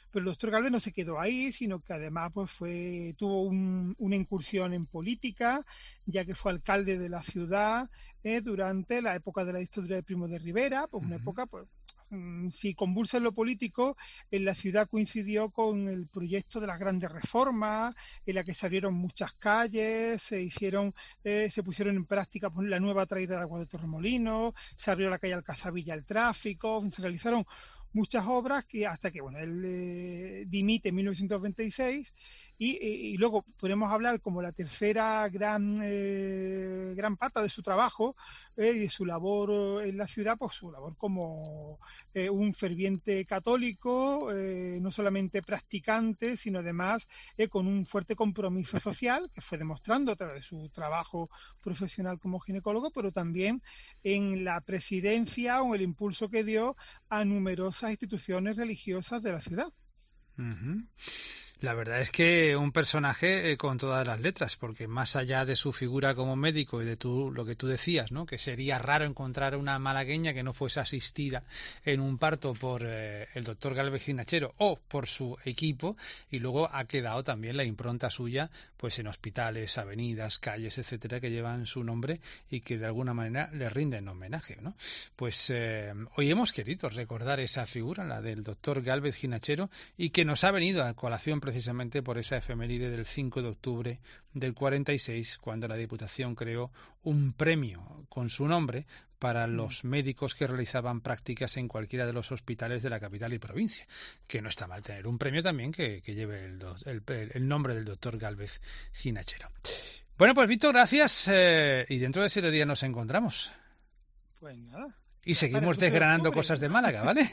Pero el doctor Gálvez no se quedó ahí, sino que además pues fue tuvo un, una incursión en política, ya que fue alcalde de la ciudad eh, durante la época de la dictadura de Primo de Rivera, pues una uh-huh. época pues si convulsa en lo político, en la ciudad coincidió con el proyecto de las grandes reformas, en la que se abrieron muchas calles, se hicieron, eh, se pusieron en práctica pues, la nueva traída de agua de Torremolinos, se abrió la calle Alcazabilla al tráfico, se realizaron muchas obras que hasta que bueno él eh, dimite en mil novecientos veintiséis y, y, y luego podemos hablar como la tercera gran eh, gran pata de su trabajo eh, y de su labor en la ciudad, pues su labor como eh, un ferviente católico, eh, no solamente practicante, sino además eh, con un fuerte compromiso social que fue demostrando a través de su trabajo profesional como ginecólogo, pero también en la presidencia o el impulso que dio a numerosas instituciones religiosas de la ciudad. Uh-huh. La verdad es que un personaje eh, con todas las letras, porque más allá de su figura como médico y de tu, lo que tú decías, ¿no? Que sería raro encontrar una malagueña que no fuese asistida en un parto por eh, el doctor Gálvez Ginachero o por su equipo, y luego ha quedado también la impronta suya pues en hospitales, avenidas, calles, etcétera, que llevan su nombre y que de alguna manera le rinden homenaje, ¿no? Pues eh, hoy hemos querido recordar esa figura, la del doctor Gálvez Ginachero, y que nos ha venido a colación precisamente por esa efeméride del cinco de octubre del cuarenta y seis, cuando la Diputación creó un premio con su nombre para los médicos que realizaban prácticas en cualquiera de los hospitales de la capital y provincia, que no está mal tener un premio también que, que lleve el, el, el nombre del doctor Gálvez Ginachero. Bueno, pues Víctor, gracias, eh, y dentro de siete días nos encontramos. Pues nada. Y seguimos desgranando cosas de Málaga, ¿vale?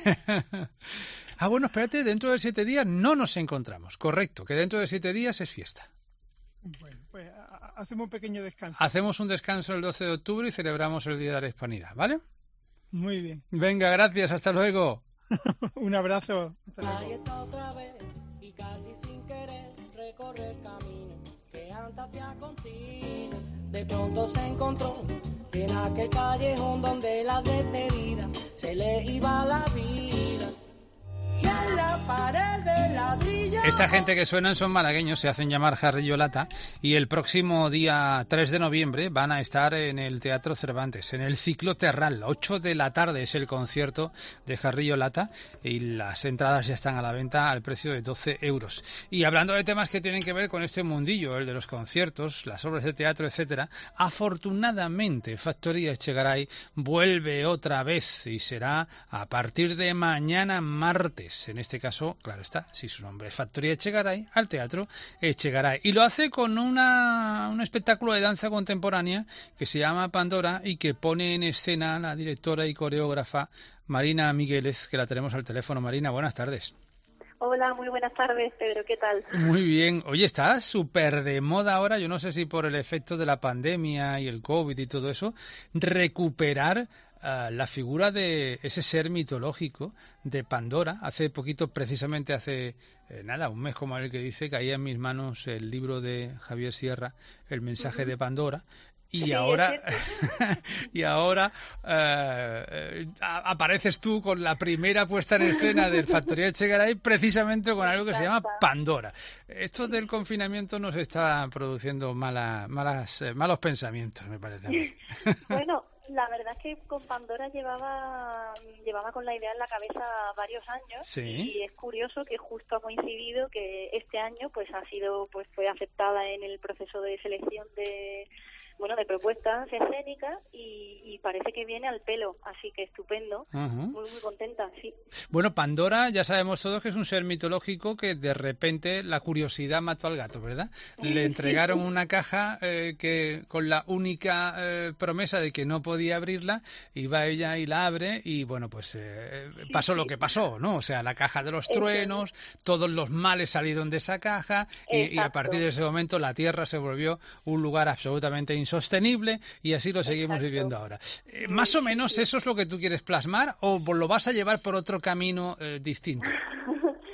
Ah, bueno, espérate, dentro de siete días no nos encontramos. Correcto, que dentro de siete días es fiesta. Bueno, pues hacemos un pequeño descanso. Hacemos un descanso el doce de octubre y celebramos el Día de la Hispanidad, ¿vale? Muy bien. Venga, gracias, hasta luego. Un abrazo. Hasta luego. Ahí está otra vez y casi sin querer recorre el camino que antes hacía continuo. De pronto se encontró en aquel callejón donde la despedida se le iba la vida. Y en la pared de ladrillo. Esta gente que suenan son malagueños, se hacen llamar Jarrillo Lata, y el próximo día tres de noviembre van a estar en el Teatro Cervantes, en el Ciclo Terral. ocho de la tarde es el concierto de Jarrillo Lata y las entradas ya están a la venta al precio de doce euros. Y hablando de temas que tienen que ver con este mundillo, el de los conciertos, las obras de teatro, etcétera, afortunadamente Factoría Echegaray vuelve otra vez y será a partir de mañana martes. En este caso, claro está, si su nombre es Factoría Echegaray, al Teatro Echegaray. Y lo hace con una, un espectáculo de danza contemporánea que se llama Pandora y que pone en escena la directora y coreógrafa Marina Migueles, que la tenemos al teléfono. Marina, buenas tardes. Hola, muy buenas tardes, Pedro, ¿qué tal? Muy bien. Oye, está súper de moda ahora, yo no sé si por el efecto de la pandemia y el COVID y todo eso, recuperar Uh, la figura de ese ser mitológico de Pandora. Hace poquito, precisamente hace eh, nada, un mes como el que dice, caía en mis manos el libro de Javier Sierra, El mensaje uh-huh. de Pandora. Y sí, ahora, y ahora uh, apareces tú con la primera puesta en escena del Factoría Echegaray, precisamente con algo que se llama Pandora. Esto del confinamiento nos está produciendo mala, malas, eh, malos pensamientos, me parece a mí. Bueno, la verdad es que con Pandora llevaba llevaba con la idea en la cabeza varios años. Sí. Y es curioso que justo ha coincidido que este año pues ha sido pues fue aceptada en el proceso de selección de bueno de propuestas escénicas y, y parece que viene al pelo, así que estupendo. Uh-huh. Muy muy contenta, sí. Bueno, Pandora ya sabemos todos que es un ser mitológico que de repente la curiosidad mató al gato, ¿verdad? Le entregaron una caja eh, que con la única eh, promesa de que no podía abrirla, y va ella y la abre y bueno, pues eh, sí, pasó sí. lo que pasó, ¿no? O sea, la caja de los truenos, Exacto. todos los males salieron de esa caja y, y a partir de ese momento la Tierra se volvió un lugar absolutamente insostenible y así lo seguimos Exacto. viviendo ahora. Eh, más o menos eso es lo que tú quieres plasmar, o lo vas a llevar por otro camino eh, distinto.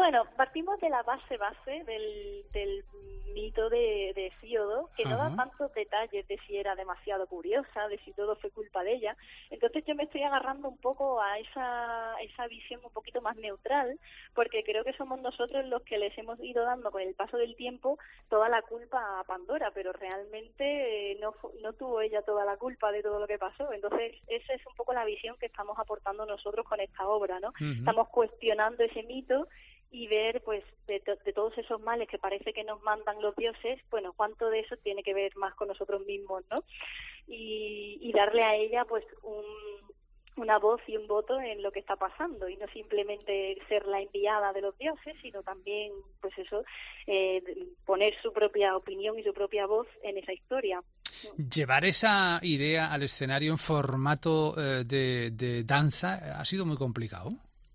Bueno, partimos de la base base del, del mito de, de Hesíodo, que no da tantos detalles de si era demasiado curiosa, de si todo fue culpa de ella. Entonces yo me estoy agarrando un poco a esa, esa visión un poquito más neutral, porque creo que somos nosotros los que les hemos ido dando con el paso del tiempo toda la culpa a Pandora, pero realmente eh, no, no tuvo ella toda la culpa de todo lo que pasó. Entonces esa es un poco la visión que estamos aportando nosotros con esta obra, ¿no? Uh-huh. Estamos cuestionando ese mito y ver, pues, de, de todos esos males que parece que nos mandan los dioses, bueno, cuánto de eso tiene que ver más con nosotros mismos, ¿no? Y, y darle a ella, pues, un, una voz y un voto en lo que está pasando, y no simplemente ser la enviada de los dioses, sino también, pues eso, eh, poner su propia opinión y su propia voz en esa historia. Llevar esa idea al escenario en formato eh, de, de danza ha sido muy complicado.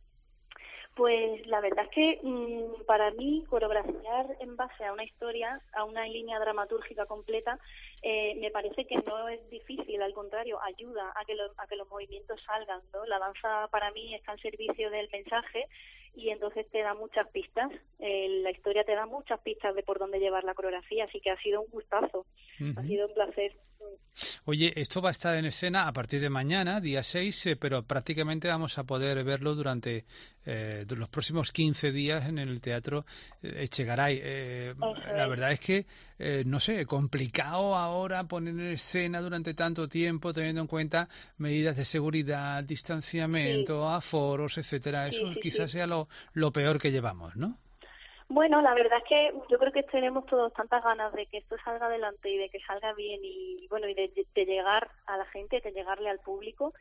Pues la verdad es que mmm, para mí coreografiar en base a una historia, a una línea dramatúrgica completa, eh, me parece que no es difícil, al contrario, ayuda a que, lo, a que los movimientos salgan, ¿no? La danza para mí está al servicio del mensaje y entonces te da muchas pistas, eh, la historia te da muchas pistas de por dónde llevar la coreografía, así que ha sido un gustazo, uh-huh. Ha sido un placer. Oye, esto va a estar en escena a partir de mañana, día seis, eh, pero prácticamente vamos a poder verlo durante eh, los próximos quince días en el Teatro Echegaray. Eh, la verdad es que, eh, no sé, complicado ahora poner en escena durante tanto tiempo, teniendo en cuenta medidas de seguridad, distanciamiento, sí. aforos, etcétera. Eso sí, sí, quizás sí. sea lo, lo peor que llevamos, ¿no? Bueno, la verdad es que yo creo que tenemos todos tantas ganas de que esto salga adelante y de que salga bien y bueno y de, de llegar a la gente, de llegarle al público,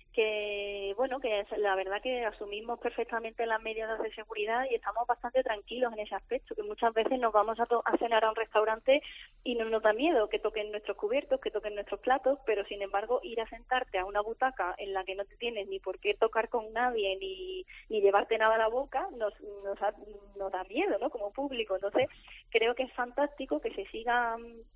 que bueno, que es, la verdad que asumimos perfectamente las medidas de seguridad y estamos bastante tranquilos en ese aspecto, que muchas veces nos vamos a, to- a cenar a un restaurante y no nos da miedo que toquen nuestros cubiertos, que toquen nuestros platos, pero sin embargo ir a sentarte a una butaca en la que no te tienes ni por qué tocar con nadie ni, ni llevarte nada a la boca, nos, nos, ha, nos da miedo, ¿no? Como público. Entonces creo que es fantástico que se siga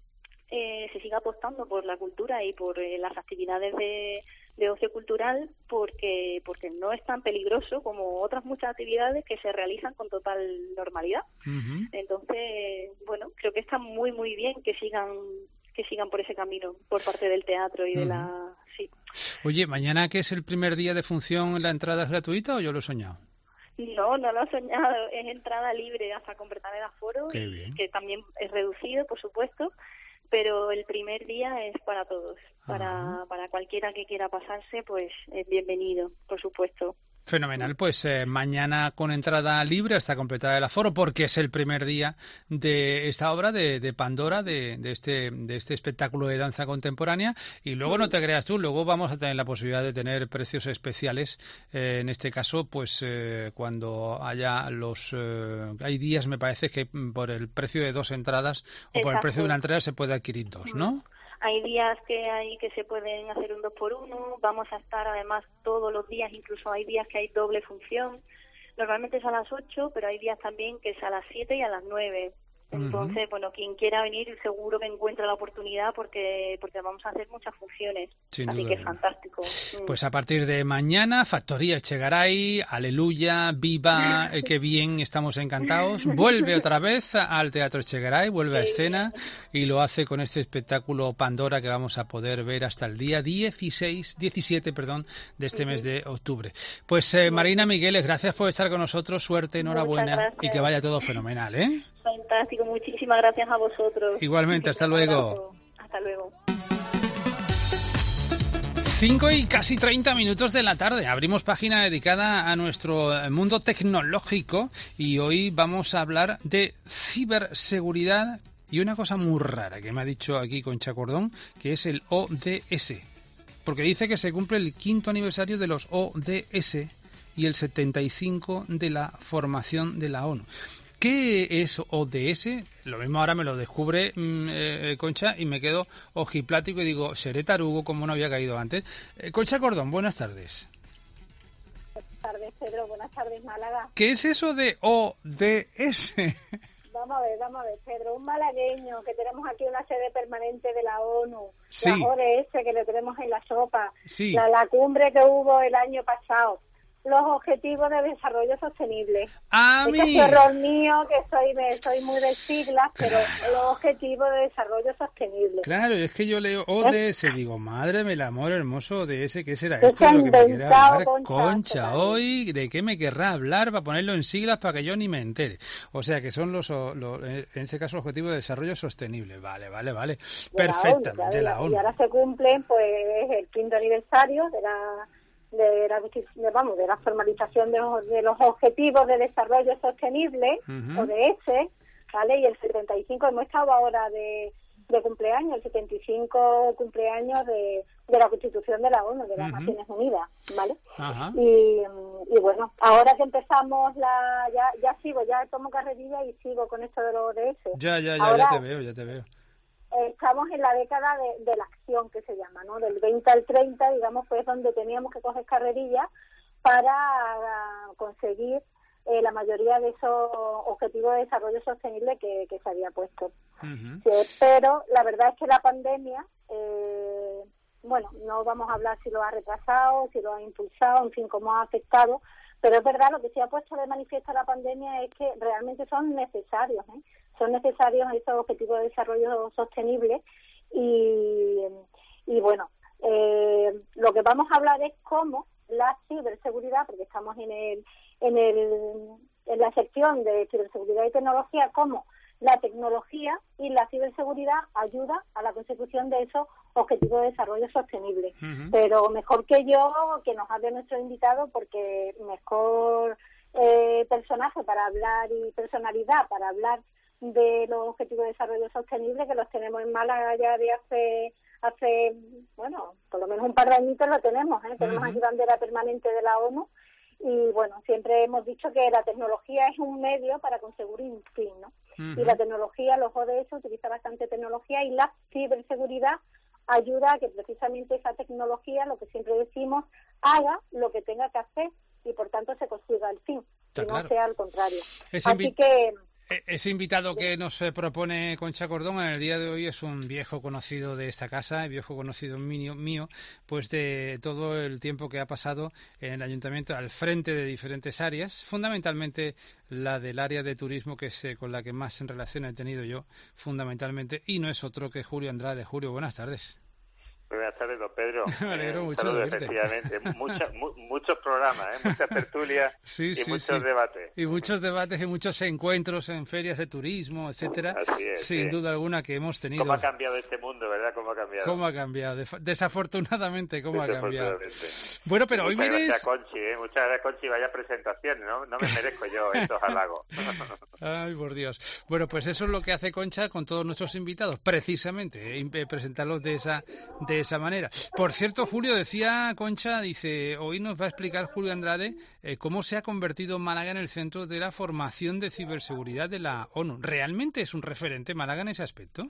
eh, se siga apostando por la cultura y por eh, las actividades de de ocio cultural, porque porque no es tan peligroso como otras muchas actividades que se realizan con total normalidad. Uh-huh. Entonces, bueno, creo que está muy muy bien que sigan que sigan por ese camino por parte del teatro y uh-huh. de la sí. Oye, mañana que es el primer día de función, ¿la entrada es gratuita o yo lo he soñado? No, no lo he soñado, es entrada libre hasta completar el aforo, y, que también es reducido, por supuesto. Pero el primer día es para todos, para, para cualquiera que quiera pasarse, pues es bienvenido, por supuesto. Fenomenal, pues eh, mañana con entrada libre hasta completar el aforo, porque es el primer día de esta obra de, de Pandora, de, de este de este espectáculo de danza contemporánea, y luego no te creas tú, luego vamos a tener la posibilidad de tener precios especiales, eh, en este caso, pues eh, cuando haya los... Eh, hay días, me parece, que por el precio de dos entradas o Exacto. por el precio de una entrada se puede adquirir dos, ¿no? Hay días que hay que se pueden hacer un dos por uno, vamos a estar además todos los días, incluso hay días que hay doble función. Normalmente es a las ocho, pero hay días también que es a las siete y a las nueve. Entonces, uh-huh. bueno, quien quiera venir seguro que encuentra la oportunidad porque porque vamos a hacer muchas funciones. Sin Así duda. Que es fantástico. Pues a partir de mañana, Factoría Echegaray, aleluya, viva, eh, qué bien, estamos encantados. Vuelve otra vez al Teatro Echegaray, vuelve sí. a escena y lo hace con este espectáculo Pandora que vamos a poder ver hasta el día dieciséis, diecisiete, perdón, de este uh-huh. mes de octubre. Pues eh, Marina Migueles, gracias por estar con nosotros, suerte, enhorabuena y que vaya todo fenomenal, ¿eh? Fantástico, muchísimas gracias a vosotros. Igualmente, hasta luego. Hasta luego. cinco y casi treinta minutos de la tarde. Abrimos página dedicada a nuestro mundo tecnológico y hoy vamos a hablar de ciberseguridad y una cosa muy rara que me ha dicho aquí Concha Cordón, que es el O D S. Porque dice que se cumple el quinto aniversario de los O D S y el setenta y cinco de la formación de la ONU. ¿Qué es O D S? Lo mismo ahora me lo descubre eh, Concha y me quedo ojiplático y digo, seré tarugo como no había caído antes. Eh, Concha Cordón, buenas tardes. Buenas tardes, Pedro. Buenas tardes, Málaga. ¿Qué es eso de O D S? Vamos a ver, vamos a ver, Pedro. Un malagueño que tenemos aquí una sede permanente de la ONU, sí. la O D S que le tenemos en la sopa, sí. la, la cumbre que hubo el año pasado. los objetivos de desarrollo sostenible. ¡A es mí! que es error mío, que soy, me, soy muy de siglas, pero los objetivos de desarrollo sostenible. Claro, es que yo leo O D S, ¿Eh? digo, madre del amor hermoso O D S, ¿qué será ¿Qué esto? se ha De lo que me quiere hablar Concha, Concha hoy, ¿de qué me querrá hablar para ponerlo en siglas para que yo ni me entere? O sea, que son los, los en este caso, los objetivos de desarrollo sostenible. Vale, vale, vale. Perfectamente, claro, de la ONU. Y ahora se cumplen, pues, el quinto aniversario de la de la de, vamos de la formalización de los, de los objetivos de desarrollo sostenible, uh-huh. O D S, ¿vale? Y el setenta y cinco hemos estado ahora de, de cumpleaños, el setenta y cinco cumpleaños de, de la Constitución de la ONU, de las uh-huh. Naciones Unidas, ¿vale? Uh-huh. Y, y bueno, ahora que empezamos la ya ya sigo, ya tomo carrerilla y sigo con esto de los O D S. Ya, ya, ya, ahora, ya te veo, ya te veo. Estamos en la década de, de la acción, que se llama, ¿no? Del veinte al treinta, digamos, pues donde teníamos que coger carrerilla para uh, conseguir eh, la mayoría de esos objetivos de desarrollo sostenible que, que se había puesto. Uh-huh. Sí, pero la verdad es que la pandemia, eh, bueno, no vamos a hablar si lo ha retrasado, si lo ha impulsado, en fin, cómo ha afectado, pero es verdad, lo que se ha puesto de manifiesto la pandemia es que realmente son necesarios, ¿eh? Son necesarios estos objetivos de desarrollo sostenible y, y bueno, eh, lo que vamos a hablar es cómo la ciberseguridad, porque estamos en el en el en la sección de ciberseguridad y tecnología, cómo la tecnología y la ciberseguridad ayuda a la consecución de esos objetivos de desarrollo sostenible. Uh-huh. Pero mejor que yo, que nos hable nuestro invitado, porque mejor eh, personaje para hablar y personalidad para hablar de los objetivos de desarrollo sostenible, que los tenemos en Málaga ya de hace, hace bueno, por lo menos un par de añitos lo tenemos, ¿eh? Tenemos uh-huh. aquí bandera permanente de la ONU y, bueno, siempre hemos dicho que la tecnología es un medio para conseguir un fin, ¿no? Uh-huh. Y la tecnología, los O D S utiliza bastante tecnología y la ciberseguridad ayuda a que precisamente esa tecnología, lo que siempre decimos, haga lo que tenga que hacer y, por tanto, se consiga el fin, y no sea al contrario. Es Así invi- que... Ese invitado que nos propone Concha Cordón en el día de hoy es un viejo conocido de esta casa, viejo conocido mío, mío, pues de todo el tiempo que ha pasado en el ayuntamiento al frente de diferentes áreas, fundamentalmente la del área de turismo, que es con la que más en relación he tenido yo, fundamentalmente, y no es otro que Julio Andrade. Julio, buenas tardes. Buenas tardes, don Pedro. Me alegro eh, mucho saludo, de verte. Efectivamente, Mucha, mu- muchos programas, ¿eh? Muchas tertulias sí, y sí, muchos sí. debates. Y muchos debates y muchos encuentros en ferias de turismo, etcétera. Así es, Sin sí. duda alguna que hemos tenido. ¿Cómo ha cambiado este mundo, verdad? ¿Cómo ha cambiado? ¿Cómo ha cambiado? Desafortunadamente, ¿cómo ha cambiado? Desafortunadamente. Bueno, pero hoy Muchas vienes... gracias, Conchi, ¿eh? Muchas gracias, Conchi. Vaya presentación, ¿no? No me merezco yo estos halagos. Ay, por Dios. Bueno, pues eso es lo que hace Concha con todos nuestros invitados, precisamente, eh, presentarlos de esa, de esa manera. Por cierto, Julio, decía Concha, dice, hoy nos va a explicar Julio Andrade eh, cómo se ha convertido Málaga en el centro de la formación de ciberseguridad de la ONU. ¿Realmente es un referente Málaga en ese aspecto?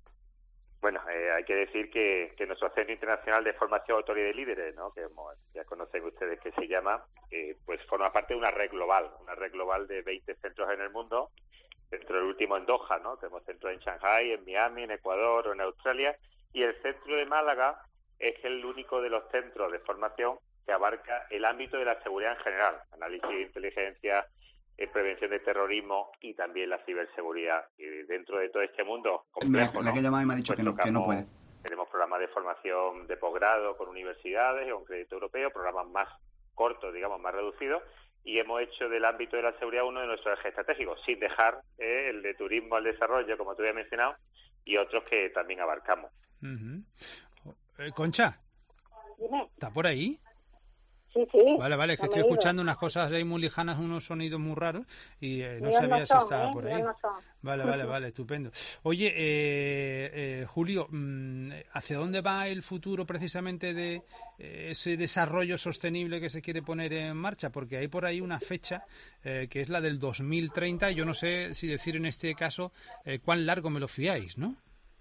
Bueno, eh, hay que decir que, que nuestro Centro Internacional de Formación, Autoridad de Líderes, ¿no? Que como ya conocen ustedes que se llama, eh, pues forma parte de una red global, una red global de veinte centros en el mundo, dentro del último en Doha, ¿no? Tenemos centros en Shanghái, en Miami, en Ecuador o en Australia, y el centro de Málaga es el único de los centros de formación que abarca el ámbito de la seguridad en general, análisis de inteligencia, eh, prevención de terrorismo y también la ciberseguridad. Y dentro de todo este mundo complejo, la, la que llama me ha dicho pues que, no, tocamos, que no puede. Tenemos programas de formación de posgrado con universidades, con crédito europeo, programas más cortos, digamos, más reducidos, y hemos hecho del ámbito de la seguridad uno de nuestros ejes estratégicos, sin dejar eh, el de turismo al desarrollo, como te había mencionado, y otros que también abarcamos. Uh-huh. Eh, Concha, Dime. ¿está por ahí? Sí, sí. Vale, vale, es que no estoy me escuchando unas cosas ahí muy lejanas, unos sonidos muy raros y eh, no Míos sabía no si son, estaba ¿eh? por Míos ahí. no son. Vale, vale, vale, estupendo. Oye, eh, eh, Julio, ¿hacia dónde va el futuro precisamente de eh, ese desarrollo sostenible que se quiere poner en marcha? Porque hay por ahí una fecha eh, que es la del dos mil treinta y yo no sé si decir en este caso eh, cuán largo me lo fiáis, ¿no?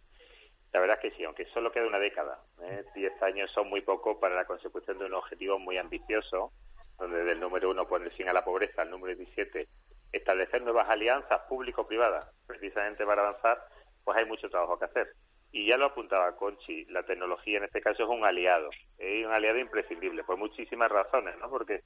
La verdad es que sí, aunque solo queda una década. ¿eh? Diez años son muy poco para la consecución de un objetivo muy ambicioso, donde del número uno poner fin a la pobreza, el número diecisiete, establecer nuevas alianzas público-privadas, precisamente para avanzar, pues hay mucho trabajo que hacer. Y ya lo apuntaba Conchi, la tecnología en este caso es un aliado, es un aliado imprescindible, por muchísimas razones, ¿no? Porque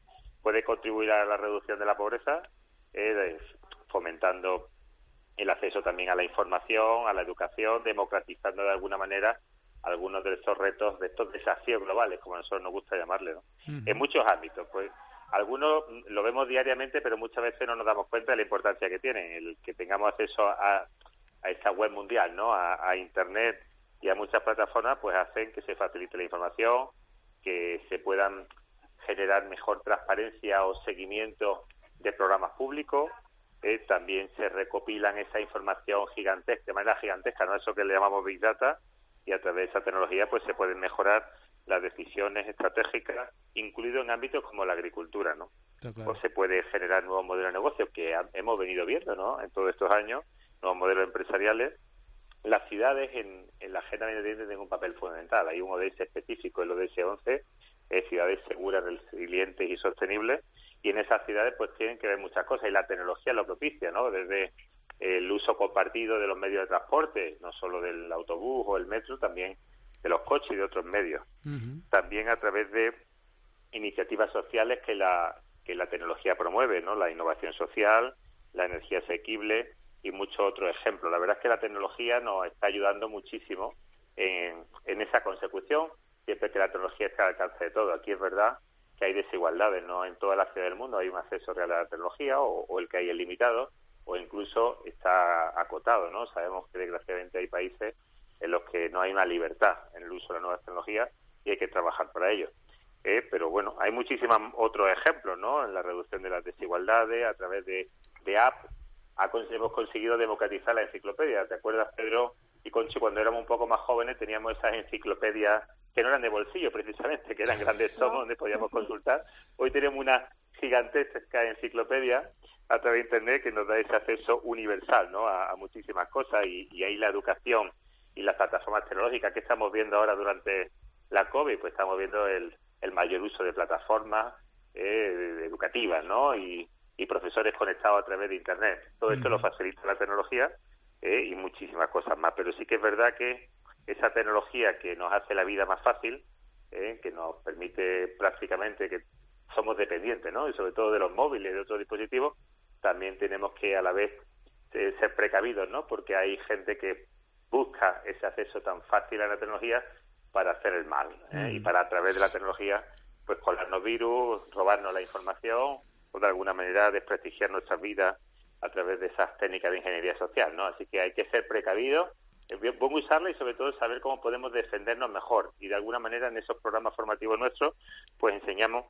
puede contribuir a la reducción de la pobreza, eh, fomentando el acceso también a la información, a la educación, democratizando de alguna manera algunos de estos retos, de estos desafíos globales, como a nosotros nos gusta llamarle, ¿no? Uh-huh. En muchos ámbitos, pues algunos lo vemos diariamente, pero muchas veces no nos damos cuenta de la importancia que tienen. El que tengamos acceso a, a esta web mundial, ¿no? A, a Internet y a muchas plataformas, pues hacen que se facilite la información, que se puedan generar mejor transparencia o seguimiento de programas públicos. Eh, también se recopilan esa información gigantesca, de manera gigantesca, ¿no? Eso que le llamamos Big Data, y a través de esa tecnología pues se pueden mejorar las decisiones estratégicas, incluido en ámbitos como la agricultura, ¿no? Claro. O se puede generar nuevos modelos de negocio que ha, hemos venido viendo, ¿no? En todos estos años, nuevos modelos empresariales. Las ciudades en, en la Agenda dos mil treinta tienen un papel fundamental. Hay un O D S específico, el O D S once, es ciudades seguras, resilientes y sostenibles, y en esas ciudades pues tienen que ver muchas cosas, y la tecnología lo propicia, ¿no? Desde el uso compartido de los medios de transporte, no solo del autobús o el metro, también de los coches y de otros medios. Uh-huh. También a través de iniciativas sociales que la que la tecnología promueve, ¿no? La innovación social, la energía asequible y muchos otros ejemplos. La verdad es que la tecnología nos está ayudando muchísimo en, en esa consecución, siempre que la tecnología está al alcance de todo. Aquí es verdad que hay desigualdades, ¿no? En toda la ciudad del mundo hay un acceso real a la tecnología, o, o el que hay es limitado, o incluso está acotado, ¿no? Sabemos que desgraciadamente hay países en los que no hay una libertad en el uso de las nuevas tecnologías y hay que trabajar para ello. Eh, pero bueno, hay muchísimos otros ejemplos, ¿no? En la reducción de las desigualdades, a través de, de apps, hemos conseguido democratizar la enciclopedia. ¿Te acuerdas, Pedro y Conchi, cuando éramos un poco más jóvenes teníamos esas enciclopedias que no eran de bolsillo precisamente, que eran grandes tomos donde podíamos consultar? Hoy tenemos una gigantesca enciclopedia a través de Internet que nos da ese acceso universal, ¿no? a, a muchísimas cosas, y, y ahí la educación y las plataformas tecnológicas que estamos viendo ahora durante la COVID, pues estamos viendo el, el mayor uso de plataformas eh, educativas, ¿no? Y, y profesores conectados a través de Internet. Todo esto lo facilita la tecnología eh, y muchísimas cosas más. Pero sí que es verdad que esa tecnología que nos hace la vida más fácil, eh, que nos permite prácticamente que somos dependientes, ¿no? Y sobre todo de los móviles y de otros dispositivos, también tenemos que a la vez eh, ser precavidos, ¿no? Porque hay gente que busca ese acceso tan fácil a la tecnología para hacer el mal, ¿eh? Mm. Y para, a través de la tecnología, pues colarnos virus, robarnos la información, o de alguna manera desprestigiar nuestras vidas a través de esas técnicas de ingeniería social, ¿no? Así que hay que ser precavidos, es bien usarla, y sobre todo saber cómo podemos defendernos mejor. Y de alguna manera en esos programas formativos nuestros, pues enseñamos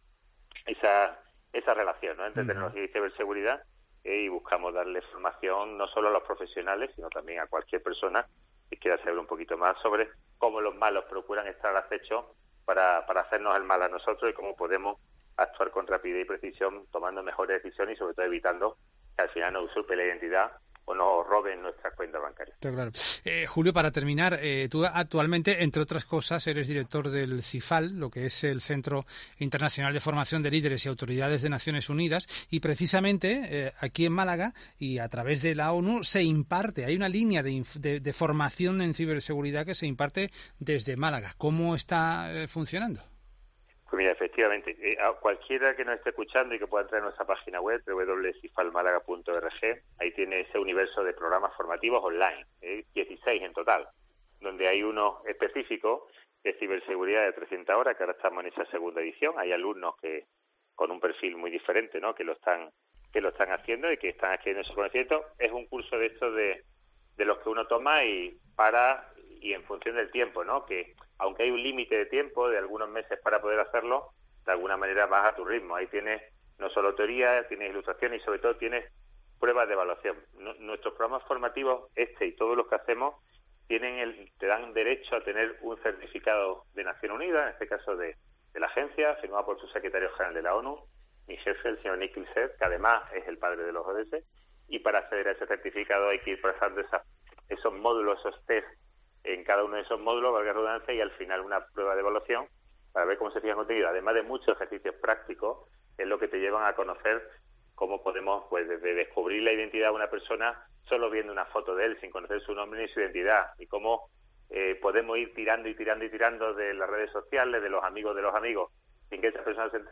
esa esa relación, ¿no? Entre mm. tecnología y ciberseguridad, eh, y buscamos darle formación no solo a los profesionales, sino también a cualquier persona que quiera saber un poquito más sobre cómo los malos procuran estar al acecho para, para hacernos el mal a nosotros, y cómo podemos actuar con rapidez y precisión, tomando mejores decisiones y sobre todo evitando que al final nos usurpe la identidad o nos roben nuestras cuentas bancarias. Está claro. Eh, Julio, para terminar, eh, tú actualmente, entre otras cosas, eres director del CIFAL, lo que es el Centro Internacional de Formación de Líderes y Autoridades de Naciones Unidas, y precisamente eh, aquí en Málaga y a través de la ONU se imparte, hay una línea de, de, de formación en ciberseguridad que se imparte desde Málaga. ¿Cómo está eh, funcionando? Pues mira, efectivamente, eh, a cualquiera que nos esté escuchando y que pueda entrar en nuestra página web, doble u doble u doble u punto cifal málaga punto org, ahí tiene ese universo de programas formativos online, eh, dieciséis en total, donde hay uno específico de ciberseguridad de trescientas horas, que ahora estamos en esa segunda edición. Hay alumnos que con un perfil muy diferente, ¿no? que lo están que lo están haciendo y que están adquiriendo ese conocimiento. Es un curso de estos de, de los que uno toma y para y en función del tiempo, ¿no? Que aunque hay un límite de tiempo de algunos meses para poder hacerlo, de alguna manera vas a tu ritmo. Ahí tienes no solo teoría, tienes ilustración y sobre todo tienes pruebas de evaluación. No, nuestros programas formativos, este y todos los que hacemos, tienen el, te dan derecho a tener un certificado de Naciones Unidas, en este caso de, de la agencia, firmado por su secretario general de la ONU, mi jefe, el señor Nick Kilseth, que además es el padre de los O D S, y para acceder a ese certificado hay que ir pasando esa, esos módulos, esos test en cada uno de esos módulos, valga la redundancia, y al final una prueba de evaluación para ver cómo se fija el contenido, además de muchos ejercicios prácticos, que es lo que te llevan a conocer cómo podemos, pues, desde descubrir la identidad de una persona solo viendo una foto de él, sin conocer su nombre ni su identidad, y cómo eh, podemos ir tirando y tirando y tirando de las redes sociales, de los amigos de los amigos, sin que esa persona se entere,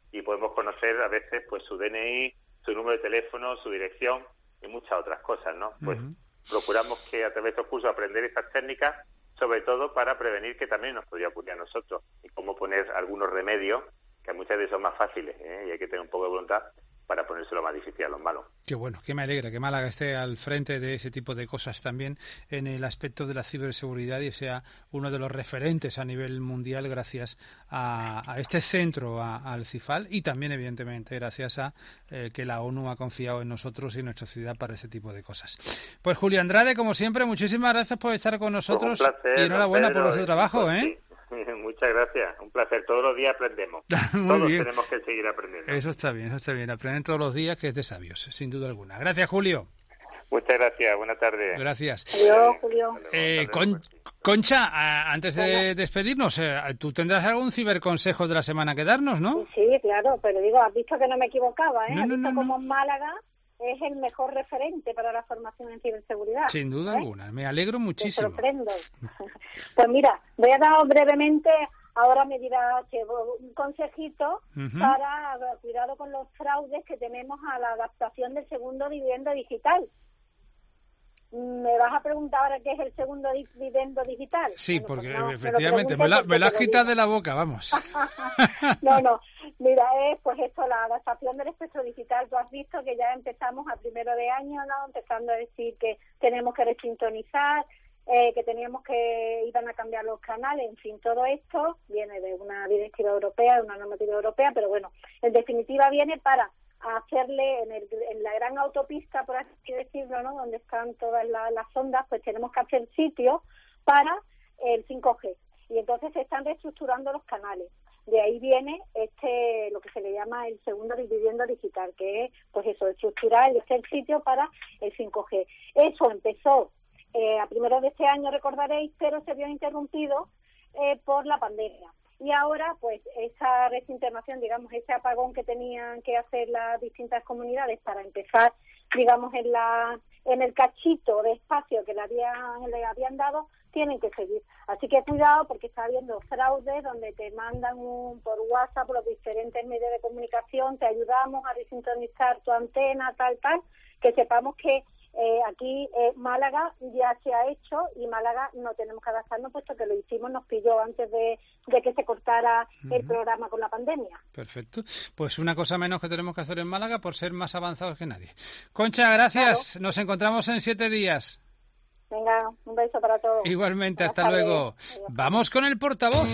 y podemos conocer a veces pues su D N I, su número de teléfono, su dirección y muchas otras cosas, ¿no? Pues uh-huh. procuramos que a través de estos cursos aprender estas técnicas, sobre todo para prevenir que también nos podría ocurrir a nosotros, y cómo poner algunos remedios, que muchas veces son más fáciles, ¿eh? Y hay que tener un poco de voluntad para ponérselo más difícil a los malos. Qué bueno, que me alegra que Málaga esté al frente de ese tipo de cosas también en el aspecto de la ciberseguridad y sea uno de los referentes a nivel mundial gracias a, a este centro, a, al CIFAL, y también evidentemente gracias a eh, que la ONU ha confiado en nosotros y en nuestra ciudad para ese tipo de cosas. Pues Julio Andrade, como siempre, muchísimas gracias por estar con nosotros. Pues un placer, y enhorabuena Pedro, por vuestro trabajo, ¿eh? Muchas gracias, un placer. Todos los días aprendemos. Muy Todos bien. tenemos que seguir aprendiendo. Eso está bien, eso está bien. Aprenden todos los días, que es de sabios, sin duda alguna. Gracias, Julio. Muchas gracias, buenas tardes. Gracias. Adiós, Julio. Eh, Con, Concha, a, antes de Hola. despedirnos, eh, tú tendrás algún ciberconsejo de la semana que darnos, ¿no? Sí, claro, pero digo, has visto que no me equivocaba, ¿eh? No, has no, visto no, cómo no. Málaga es el mejor referente para la formación en ciberseguridad. Sin duda ¿eh? alguna, me alegro muchísimo. Te sorprendo. Pues mira, voy a dar brevemente, ahora me dirá que un consejito uh-huh. para cuidado con los fraudes que tenemos a la adaptación del segundo dividendo digital. ¿Me vas a preguntar ahora qué es el segundo dividendo digital? Sí, bueno, porque pues no, efectivamente me, la, me la has quitado de la boca, vamos. no, no, mira, es pues esto, la adaptación del espectro digital. Tú has visto que ya empezamos a primero de año, ¿no? Empezando a decir que tenemos que resintonizar, eh, que teníamos que, iban a cambiar los canales, en fin, todo esto viene de una directiva europea, de una normativa europea, pero bueno, en definitiva viene para hacerle en, el, en la gran autopista, por así decirlo, ¿no? Donde están todas la, las ondas, pues tenemos que hacer sitio para el cinco G. Y entonces se están reestructurando los canales. De ahí viene este lo que se le llama el segundo dividendo digital, que es, pues eso, estructurar y hacer sitio para el cinco G. Eso empezó eh, a primeros de este año, recordaréis, pero se vio interrumpido eh, por la pandemia. Y ahora, pues, esa desintegración, digamos, ese apagón que tenían que hacer las distintas comunidades para empezar, digamos, en la en el cachito de espacio que le habían, le habían dado, tienen que seguir. Así que cuidado, porque está habiendo fraudes donde te mandan un, por WhatsApp, por los diferentes medios de comunicación, te ayudamos a desintonizar tu antena, tal, tal, que sepamos que Eh, aquí eh, Málaga ya se ha hecho y Málaga no tenemos que adaptarnos puesto que lo hicimos, nos pilló antes de, de que se cortara uh-huh. el programa con la pandemia. Perfecto, pues una cosa menos que tenemos que hacer en Málaga por ser más avanzados que nadie. Concha, gracias, claro. Nos encontramos en siete días. Venga, un beso para todos. Igualmente, Buenas hasta tardes. luego. Adiós. Vamos con el portavoz.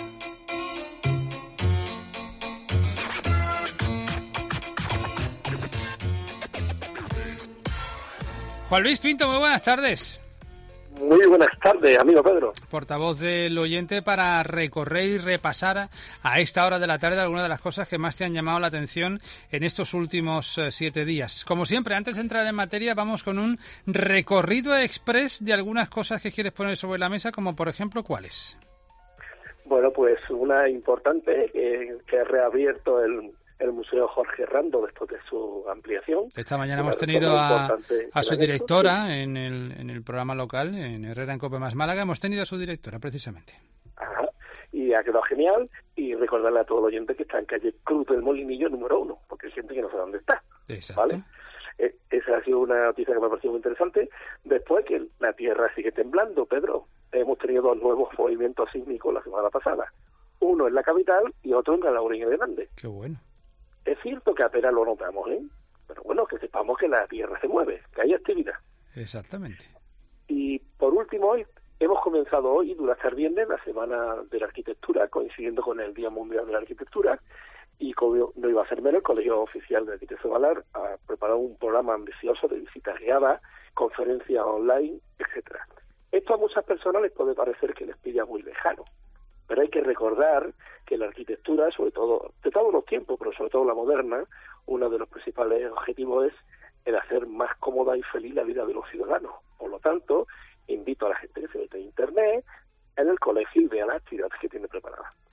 Juan Luis Pinto, muy buenas tardes. Muy buenas tardes, amigo Pedro. Portavoz del oyente para recorrer y repasar a esta hora de la tarde algunas de las cosas que más te han llamado la atención en estos últimos eh, siete días. Como siempre, antes de entrar en materia, vamos con un recorrido express de algunas cosas que quieres poner sobre la mesa, como por ejemplo, ¿cuáles? Bueno, pues una importante que, que ha reabierto el... el Museo Jorge Rando después de su ampliación. Esta mañana hemos tenido a, a su directora en el, en el programa local, en Herrera en Cope más Málaga, hemos tenido a su directora precisamente. Ajá. Y ha quedado genial, y recordarle a todo el oyente que está en calle Cruz del Molinillo número uno, porque hay gente que no sabe dónde está. Exacto. ¿Vale? Eh, esa ha sido una noticia que me ha parecido muy interesante. Después que la Tierra sigue temblando, Pedro, hemos tenido dos nuevos movimientos sísmicos la semana pasada. Uno en la capital y otro en Galaurín de Grande. Qué bueno. Es cierto que apenas lo notamos, ¿eh? Pero bueno, que sepamos que la Tierra se mueve, que hay actividad. Exactamente. Y por último, hoy hemos comenzado hoy, durante el viernes, la Semana de la Arquitectura, coincidiendo con el Día Mundial de la Arquitectura, y como no iba a ser menos, el Colegio Oficial de Arquitectos Valar ha preparado un programa ambicioso de visitas guiadas, conferencias online, etcétera. Esto a muchas personas les puede parecer que les pilla muy lejano. Pero hay que recordar que la arquitectura, sobre todo, de todos los tiempos, pero sobre todo la moderna, uno de los principales objetivos es el hacer más cómoda y feliz la vida de los ciudadanos. Por lo tanto, invito a la gente que se mete en Internet, en el colegio, y vea las actividades que tiene preparadas.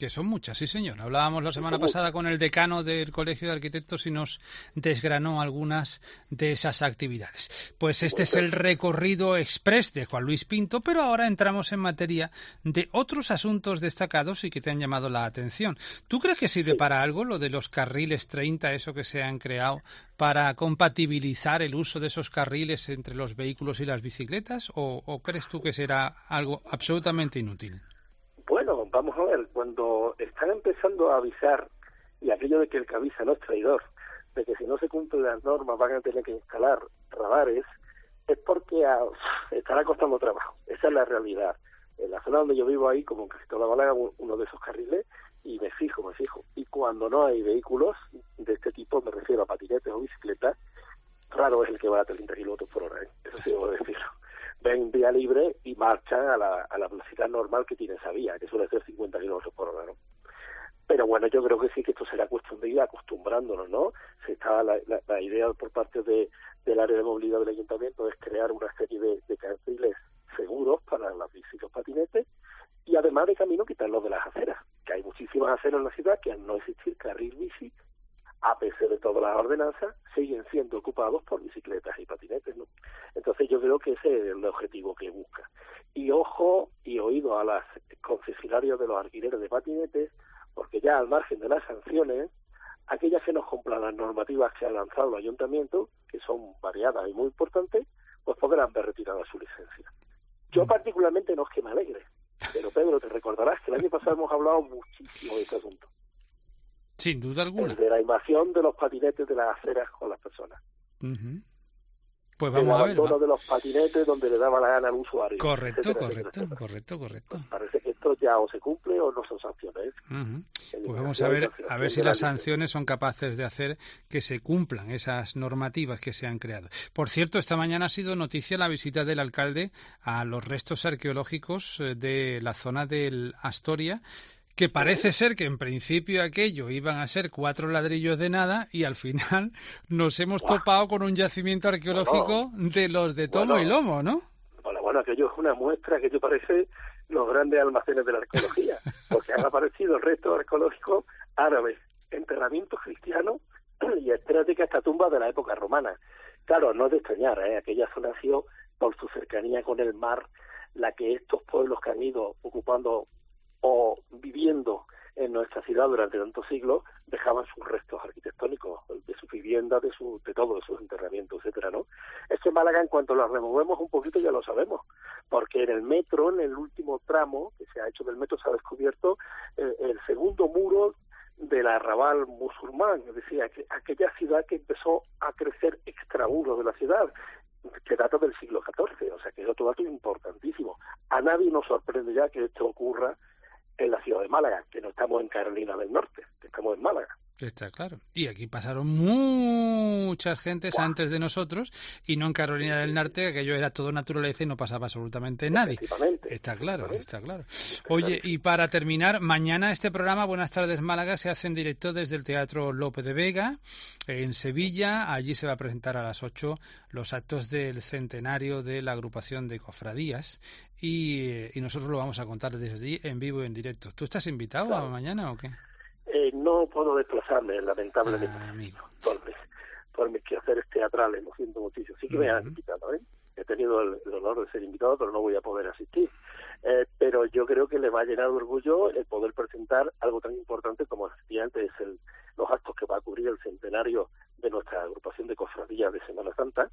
Que son muchas, sí señor. Hablábamos la semana pasada con el decano del Colegio de Arquitectos y nos desgranó algunas de esas actividades. Pues este es el recorrido express de Juan Luis Pinto, pero ahora entramos en materia de otros asuntos destacados y que te han llamado la atención. ¿Tú crees que sirve para algo lo de los carriles treinta, eso que se han creado, para compatibilizar el uso de esos carriles entre los vehículos y las bicicletas? ¿O, o crees tú que será algo absolutamente inútil? Bueno, vamos a ver, cuando están empezando a avisar, y aquello de que el que avisa no es traidor, de que si no se cumplen las normas van a tener que instalar radares, es porque a, estará costando trabajo. Esa es la realidad. En la zona donde yo vivo ahí, como en casi toda Málaga, uno de esos carriles, y me fijo, me fijo. Y cuando no hay vehículos de este tipo, me refiero a patinetes o bicicletas, raro es el que va a treinta kilómetros por hora, ¿eh? Eso sí debo decirlo. Ven vía libre y marchan a la, a la velocidad normal que tiene esa vía, que suele ser cincuenta kilómetros por hora, ¿no? Pero bueno, yo creo que sí que esto será cuestión de ir acostumbrándonos, ¿no? Se estaba la, la, la idea por parte de, del área de movilidad del ayuntamiento es crear una serie de, de carriles seguros para las bicis y los patinetes, y además de camino quitarlos de las aceras, que hay muchísimas aceras en la ciudad que al no existir carril bici, a pesar de todas las ordenanzas, siguen siendo ocupados por bicicletas y patinetes, ¿no? Entonces yo creo que ese es el objetivo que busca. Y ojo y oído a las concesionarios de los alquileres de patinetes, porque ya al margen de las sanciones, aquellas que nos cumplan las normativas que ha lanzado el ayuntamiento, que son variadas y muy importantes, pues podrán ver retirada su licencia. Yo particularmente no es que me alegre, pero Pedro, te recordarás que el año pasado hemos hablado muchísimo de este asunto. Sin duda alguna. De la invasión de los patinetes de las aceras con las personas. Uh-huh. Pues vamos a ver. El abandono de los patinetes donde le daba la gana al usuario. Correcto, etcétera, correcto, etcétera. correcto, correcto. Pues parece que esto ya o se cumple o no son sanciones. Uh-huh. Pues vamos a ver, a ver si las sanciones son capaces de hacer que se cumplan esas normativas que se han creado. Por cierto, esta mañana ha sido noticia la visita del alcalde a los restos arqueológicos de la zona del Astoria, que parece ser que en principio aquello iban a ser cuatro ladrillos de nada y al final nos hemos topado con un yacimiento arqueológico bueno, de los de tomo bueno, y lomo, ¿no? Bueno, bueno, aquello es una muestra que te parece los grandes almacenes de la arqueología, porque han aparecido restos arqueológicos árabes, enterramientos cristianos y espérate que hasta tumbas de la época romana. Claro, no es de extrañar, ¿eh? Aquella zona ha sido, por su cercanía con el mar, la que estos pueblos que han ido ocupando o viviendo en nuestra ciudad durante tantos siglos dejaban sus restos arquitectónicos de sus viviendas, de su, de todo, de sus enterramientos, etcétera, ¿no? Es que Málaga, en cuanto lo removemos un poquito, ya lo sabemos, porque en el metro, en el último tramo que se ha hecho del metro, se ha descubierto eh, el segundo muro del arrabal musulmán, es decir, aqu- aquella ciudad que empezó a crecer extramuros de la ciudad, que data del siglo catorce, o sea que es otro dato importantísimo. A nadie nos sorprende ya que esto ocurra en la ciudad de Málaga, que no estamos en Carolina del Norte, que estamos en Málaga. Está claro. Y aquí pasaron muchas gentes wow. antes de nosotros y no en Carolina del Norte, aquello era todo naturaleza y no pasaba absolutamente nadie. Está claro, está claro. Oye, y para terminar, mañana este programa, Buenas tardes Málaga, se hace en directo desde el Teatro Lope de Vega, en Sevilla. Allí se va a presentar a las ocho los actos del centenario de la agrupación de cofradías y, y nosotros lo vamos a contar desde allí en vivo y en directo. ¿Tú estás invitado claro. a mañana o qué? Eh, no puedo desplazarme, lamentablemente, ah, amigo. por, mis, por mis quehaceres teatrales, lo siento muchísimo. Sí que me uh-huh. han invitado, ¿eh? He tenido el, el honor de ser invitado, pero no voy a poder asistir. Eh, pero yo creo que le va a llenar de orgullo el poder presentar algo tan importante como efectivamente es el, los actos que va a cubrir el centenario de nuestra agrupación de cofradías de Semana Santa,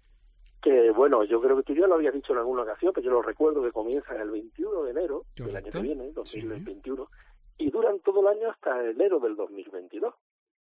que bueno, yo creo que tú ya lo habías dicho en alguna ocasión, pero yo lo recuerdo que comienzan el veintiuno de enero Correcto. del año que viene, dos mil veintiuno, sí. y duran todo el año hasta enero del dos mil veintidós,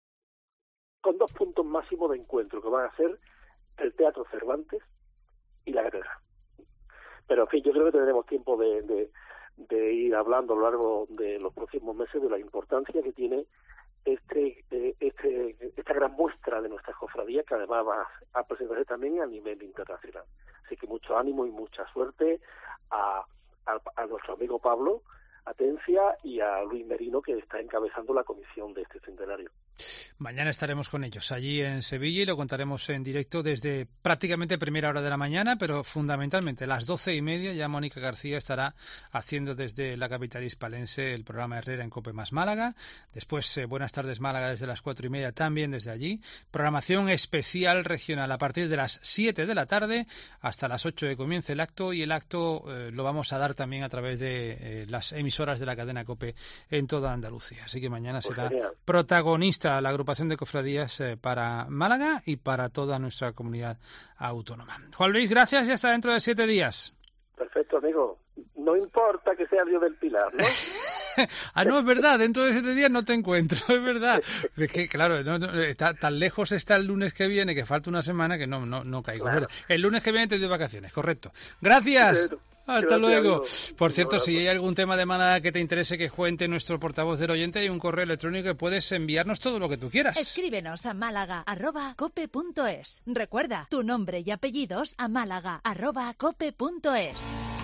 con dos puntos máximos de encuentro, que van a ser el Teatro Cervantes y la catedral. Pero en fin, yo creo que tendremos tiempo de, de, de ir hablando a lo largo de los próximos meses de la importancia que tiene este, este esta gran muestra de nuestras cofradías, que además va a presentarse también a nivel internacional. Así que mucho ánimo y mucha suerte a, a, a nuestro amigo Pablo Atencia y a Luis Merino, que está encabezando la comisión de este centenario. Mañana estaremos con ellos allí en Sevilla y lo contaremos en directo desde prácticamente primera hora de la mañana, pero fundamentalmente a las doce y media ya Mónica García estará haciendo desde la capital hispalense el programa Herrera en COPE más Málaga. Después, eh, Buenas tardes Málaga desde las cuatro y media también desde allí. Programación especial regional a partir de las siete de la tarde hasta las ocho que comience el acto, y el acto eh, lo vamos a dar también a través de eh, las emisoras de la cadena COPE en toda Andalucía. Así que mañana será pues protagonista la agrupación de cofradías eh, para Málaga y para toda nuestra comunidad autónoma. Juan Luis, gracias y hasta dentro de siete días. Perfecto, amigo. No importa que sea Dios del Pilar, ¿no? Ah, no, es verdad, dentro de siete días no te encuentro, es verdad. Es que, claro, no, no, está, tan lejos está el lunes que viene, que falta una semana, que no, no, no caigo. Claro. El lunes que viene te doy vacaciones, correcto. Gracias. Sí, hasta Gracias, luego. Amigo. Por cierto, si hay algún tema de Málaga que te interese que cuente nuestro portavoz del oyente, hay un correo electrónico que puedes enviarnos todo lo que tú quieras. Escríbenos a málaga arroba cope punto es. Recuerda, tu nombre y apellidos a málaga arroba cope punto es.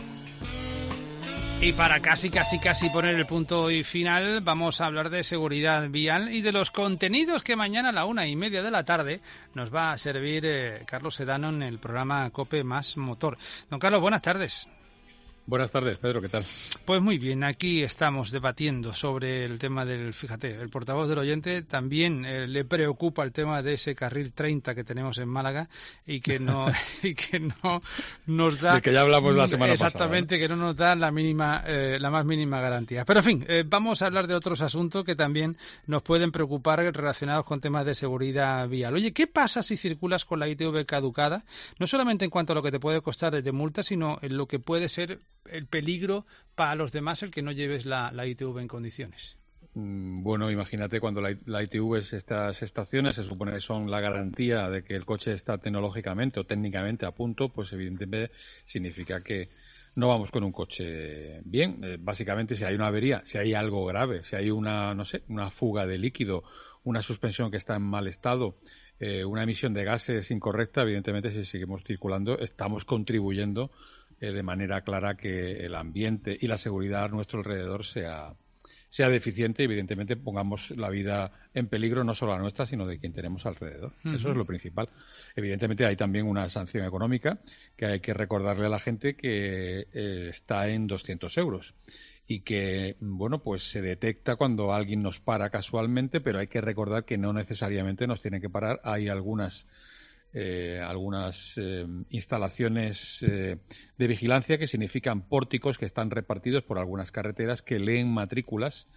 Y para casi, casi, casi poner el punto y final, vamos a hablar de seguridad vial y de los contenidos que mañana a la una y media de la tarde nos va a servir eh, Carlos Sedano en el programa COPE más Motor. Don Carlos, buenas tardes. Buenas tardes, Pedro, ¿qué tal? Pues muy bien, aquí estamos debatiendo sobre el tema del, fíjate, el portavoz del oyente también eh, le preocupa el tema de ese carril treinta que tenemos en Málaga y que no y que no nos da... De que ya hablamos la semana exactamente, pasada, ¿eh? Que no nos da la mínima, eh, la más mínima garantía. Pero en fin, eh, vamos a hablar de otros asuntos que también nos pueden preocupar relacionados con temas de seguridad vial. Oye, ¿qué pasa si circulas con la I T V caducada? No solamente en cuanto a lo que te puede costar de multa, sino en lo que puede ser el peligro para los demás el que no lleves la, la I T V en condiciones. Bueno, imagínate cuando la, la I T V es estas estaciones, se supone que son la garantía de que el coche está tecnológicamente o técnicamente a punto, pues evidentemente significa que no vamos con un coche bien. Eh, básicamente, si hay una avería, si hay algo grave, si hay una, no sé, una fuga de líquido, una suspensión que está en mal estado, eh, una emisión de gases incorrecta, evidentemente si seguimos circulando estamos contribuyendo Eh, de manera clara que el ambiente y la seguridad a nuestro alrededor sea, sea deficiente y evidentemente pongamos la vida en peligro, no solo la nuestra, sino de quien tenemos alrededor. Uh-huh. Eso es lo principal. Evidentemente hay también una sanción económica que hay que recordarle a la gente que eh, está en doscientos euros y que, bueno, pues se detecta cuando alguien nos para casualmente, pero hay que recordar que no necesariamente nos tiene que parar. Hay algunas Eh, algunas eh, instalaciones eh, de vigilancia que significan pórticos que están repartidos por algunas carreteras que leen matrículas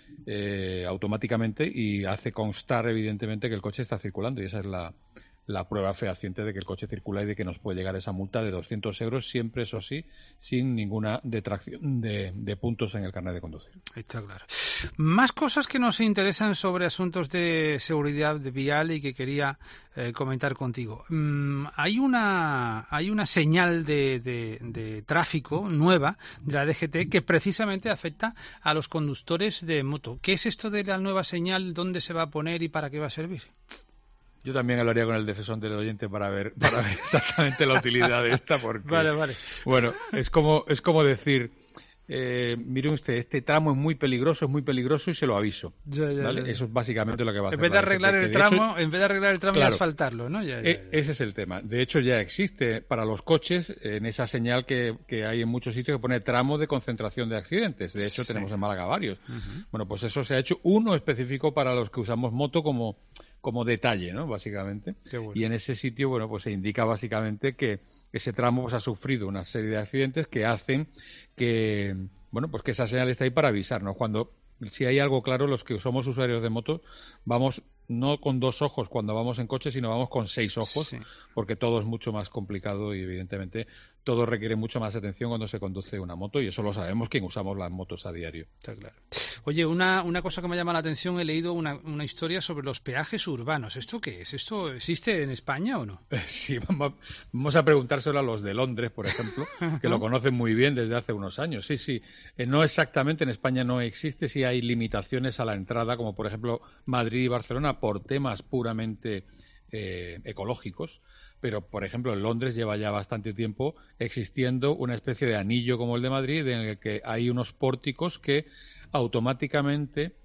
eh, automáticamente y hace constar evidentemente que el coche está circulando, y esa es la, la prueba fehaciente de que el coche circula y de que nos puede llegar esa multa de doscientos euros, siempre, eso sí, sin ninguna detracción de, de puntos en el carnet de conducir. Está claro. Más cosas que nos interesan sobre asuntos de seguridad vial y que quería eh, comentar contigo. Mm, hay una hay una señal de, de, de tráfico nueva de la D G T que precisamente afecta a los conductores de moto. ¿Qué es esto de la nueva señal? ¿Dónde se va a poner y para qué va a servir? Yo también hablaría con el defensor del oyente para ver para ver exactamente la utilidad de esta, porque vale, vale. Bueno, es como es como decir, eh, mire usted, este tramo es muy peligroso, es muy peligroso y se lo aviso. Ya, ya, ¿vale? Ya, ya. Eso es básicamente lo que va a hacer. En vez de arreglar el tramo, hecho, en vez de arreglar el tramo claro, y asfaltarlo, ¿no? Ya, ya, ya. Ese es el tema. De hecho, ya existe para los coches en esa señal que, que hay en muchos sitios que pone tramo de concentración de accidentes. De hecho, sí. Tenemos en Málaga varios. Uh-huh. Bueno, pues eso se ha hecho uno específico para los que usamos moto como como detalle, ¿no? Básicamente. Bueno. Y en ese sitio, bueno, pues se indica básicamente que ese tramo pues, ha sufrido una serie de accidentes que hacen que, bueno, pues que esa señal está ahí para avisarnos. Cuando, si hay algo claro, los que somos usuarios de moto, vamos no con dos ojos cuando vamos en coche, sino vamos con seis ojos, sí. Porque todo es mucho más complicado y, evidentemente, todo requiere mucho más atención cuando se conduce una moto, y eso lo sabemos quien usamos las motos a diario. Está claro. Oye, una, una cosa que me llama la atención, he leído una, una historia sobre los peajes urbanos. ¿Esto qué es? ¿Esto existe en España o no? Sí, vamos, vamos a preguntárselo a los de Londres, por ejemplo, que lo conocen muy bien desde hace unos años. Sí, sí, eh, no exactamente, en España no existe, sí hay limitaciones a la entrada, como por ejemplo Madrid y Barcelona, por temas puramente eh, ecológicos. Pero, por ejemplo, en Londres lleva ya bastante tiempo existiendo una especie de anillo como el de Madrid, en el que hay unos pórticos que automáticamente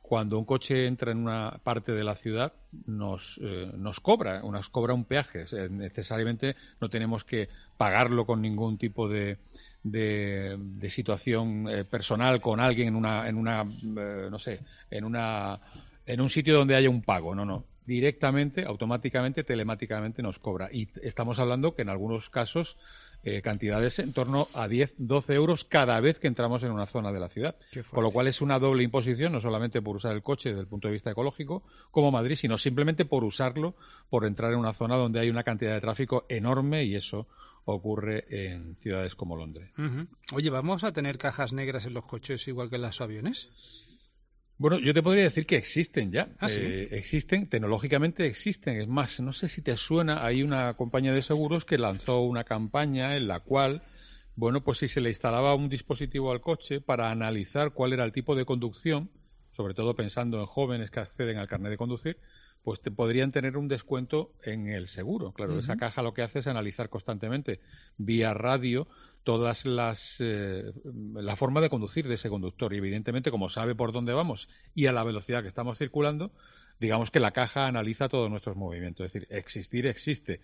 cuando un coche entra en una parte de la ciudad nos eh, nos cobra, nos cobra un peaje. O sea, necesariamente no tenemos que pagarlo con ningún tipo de de, de situación eh, personal con alguien en una en una eh, no sé, en una en un sitio donde haya un pago. No, no. Directamente, automáticamente, telemáticamente nos cobra. Y estamos hablando que en algunos casos eh, cantidades en torno a diez, doce euros cada vez que entramos en una zona de la ciudad. Con lo cual es una doble imposición, no solamente por usar el coche desde el punto de vista ecológico, como Madrid, sino simplemente por usarlo, por entrar en una zona donde hay una cantidad de tráfico enorme, y eso ocurre en ciudades como Londres. Uh-huh. Oye, ¿vamos a tener cajas negras en los coches igual que en los aviones? Bueno, yo te podría decir que existen ya. ¿Ah, sí? eh, existen, tecnológicamente existen. Es más, no sé si te suena, hay una compañía de seguros que lanzó una campaña en la cual, bueno, pues si se le instalaba un dispositivo al coche para analizar cuál era el tipo de conducción, sobre todo pensando en jóvenes que acceden al carnet de conducir, pues te podrían tener un descuento en el seguro. Claro, uh-huh. Esa caja lo que hace es analizar constantemente vía radio todas las eh, la forma de conducir de ese conductor, y evidentemente, como sabe por dónde vamos y a la velocidad que estamos circulando, digamos que la caja analiza todos nuestros movimientos. Es decir, existir existe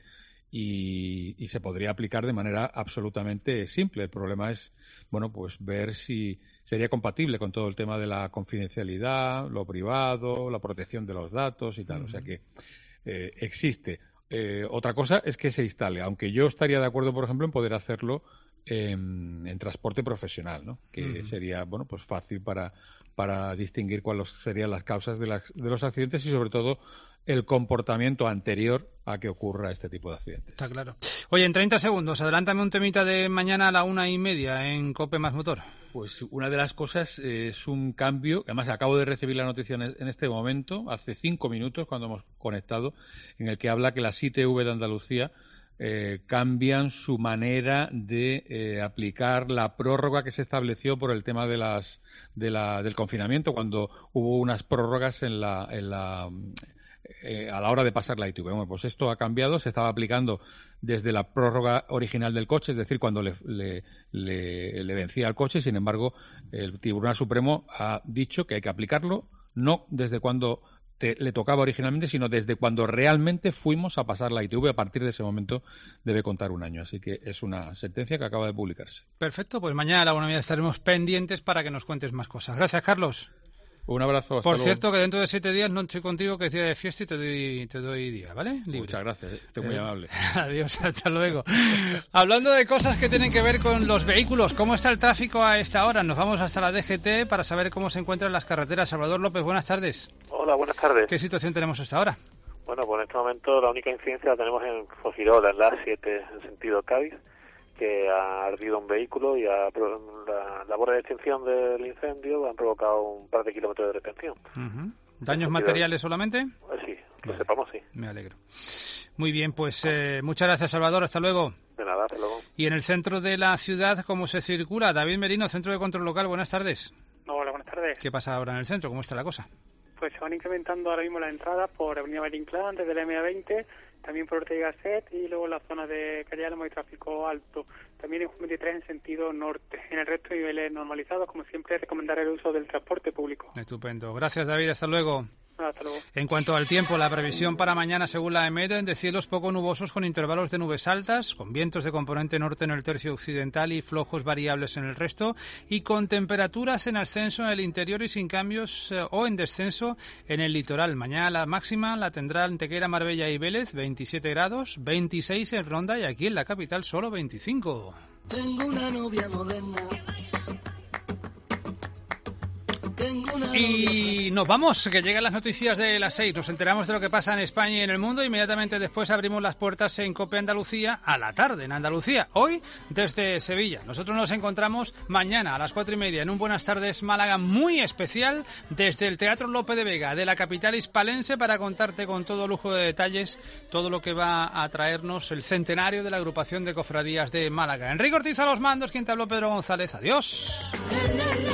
y, y se podría aplicar de manera absolutamente simple. El problema es, bueno, pues ver si sería compatible con todo el tema de la confidencialidad, lo privado, la protección de los datos y tal. Uh-huh. O sea que eh, existe. Eh, otra cosa es que se instale, aunque yo estaría de acuerdo, por ejemplo, en poder hacerlo en, en transporte profesional, ¿no? Que uh-huh. sería, bueno, pues fácil para, para distinguir cuáles serían las causas de, las, de los accidentes y, sobre todo, el comportamiento anterior a que ocurra este tipo de accidentes. Está claro. Oye, en treinta segundos, adelántame un temita de mañana a la una y media en COPE Más Motor. Pues una de las cosas eh, es un cambio, además acabo de recibir la noticia en este momento, hace cinco minutos cuando hemos conectado, en el que habla que las I T V de Andalucía eh, cambian su manera de eh, aplicar la prórroga que se estableció por el tema de las de la, del confinamiento, cuando hubo unas prórrogas en la... En la Eh, a la hora de pasar la I T V. Bueno, pues esto ha cambiado, se estaba aplicando desde la prórroga original del coche, es decir, cuando le, le, le, le vencía el coche. Sin embargo, el Tribunal Supremo ha dicho que hay que aplicarlo no desde cuando te, le tocaba originalmente, sino desde cuando realmente fuimos a pasar la I T V. A partir de ese momento debe contar un año. Así que es una sentencia que acaba de publicarse. Perfecto, pues mañana a la una media estaremos pendientes para que nos cuentes más cosas. Gracias, Carlos. Un abrazo. Hasta Por luego. Cierto, que dentro de siete días no estoy contigo, que es día de fiesta, y te doy, te doy día, ¿vale? Libre. Muchas gracias, estoy muy eh, amable. Adiós, hasta luego. Hablando de cosas que tienen que ver con los vehículos, ¿cómo está el tráfico a esta hora? Nos vamos hasta la D G T para saber cómo se encuentran las carreteras. Salvador López, buenas tardes. Hola, buenas tardes. ¿Qué situación tenemos hasta ahora? Bueno, pues en este momento la única incidencia la tenemos en Fuengirola, en la A siete, en sentido Cádiz, que ha ardido un vehículo y ha, la labor de extinción del incendio han provocado un par de kilómetros de retención. Uh-huh. ¿Daños materiales solamente? Sí, lo sepamos, sí. Me alegro. Muy bien, pues eh, muchas gracias, Salvador. Hasta luego. De nada, hasta luego. Y en el centro de la ciudad, ¿cómo se circula? David Merino, Centro de Control Local, buenas tardes. Hola, buenas tardes. ¿Qué pasa ahora en el centro? ¿Cómo está la cosa? Pues se van incrementando ahora mismo las entradas por Avenida Valle Inclán, desde la M A veinte, también por Ortega y Gasset, y luego en la zona de Calle Álamo hay tráfico alto. También en Juan veintitrés en sentido norte. En el resto de niveles normalizados, como siempre, recomendar el uso del transporte público. Estupendo. Gracias, David. Hasta luego. Hasta luego. En cuanto al tiempo, la previsión para mañana, según la EMET, de cielos poco nubosos con intervalos de nubes altas, con vientos de componente norte en el tercio occidental y flojos variables en el resto, y con temperaturas en ascenso en el interior y sin cambios eh, o en descenso en el litoral. Mañana la máxima la tendrá Antequera, Marbella y Vélez, veintisiete grados, veintiséis en Ronda y aquí en la capital solo veinticinco. Tengo una novia moderna. Y nos vamos, que llegan las noticias de las seis. Nos enteramos de lo que pasa en España y en el mundo. Inmediatamente después abrimos las puertas en COPE Andalucía a la tarde en Andalucía. Hoy desde Sevilla. Nosotros nos encontramos mañana a las cuatro y media en un Buenas Tardes Málaga muy especial desde el Teatro Lope de Vega de la capital hispalense para contarte con todo lujo de detalles todo lo que va a traernos el centenario de la agrupación de cofradías de Málaga. Enrique Ortiz a los mandos, quien te habló, Pedro González. Adiós.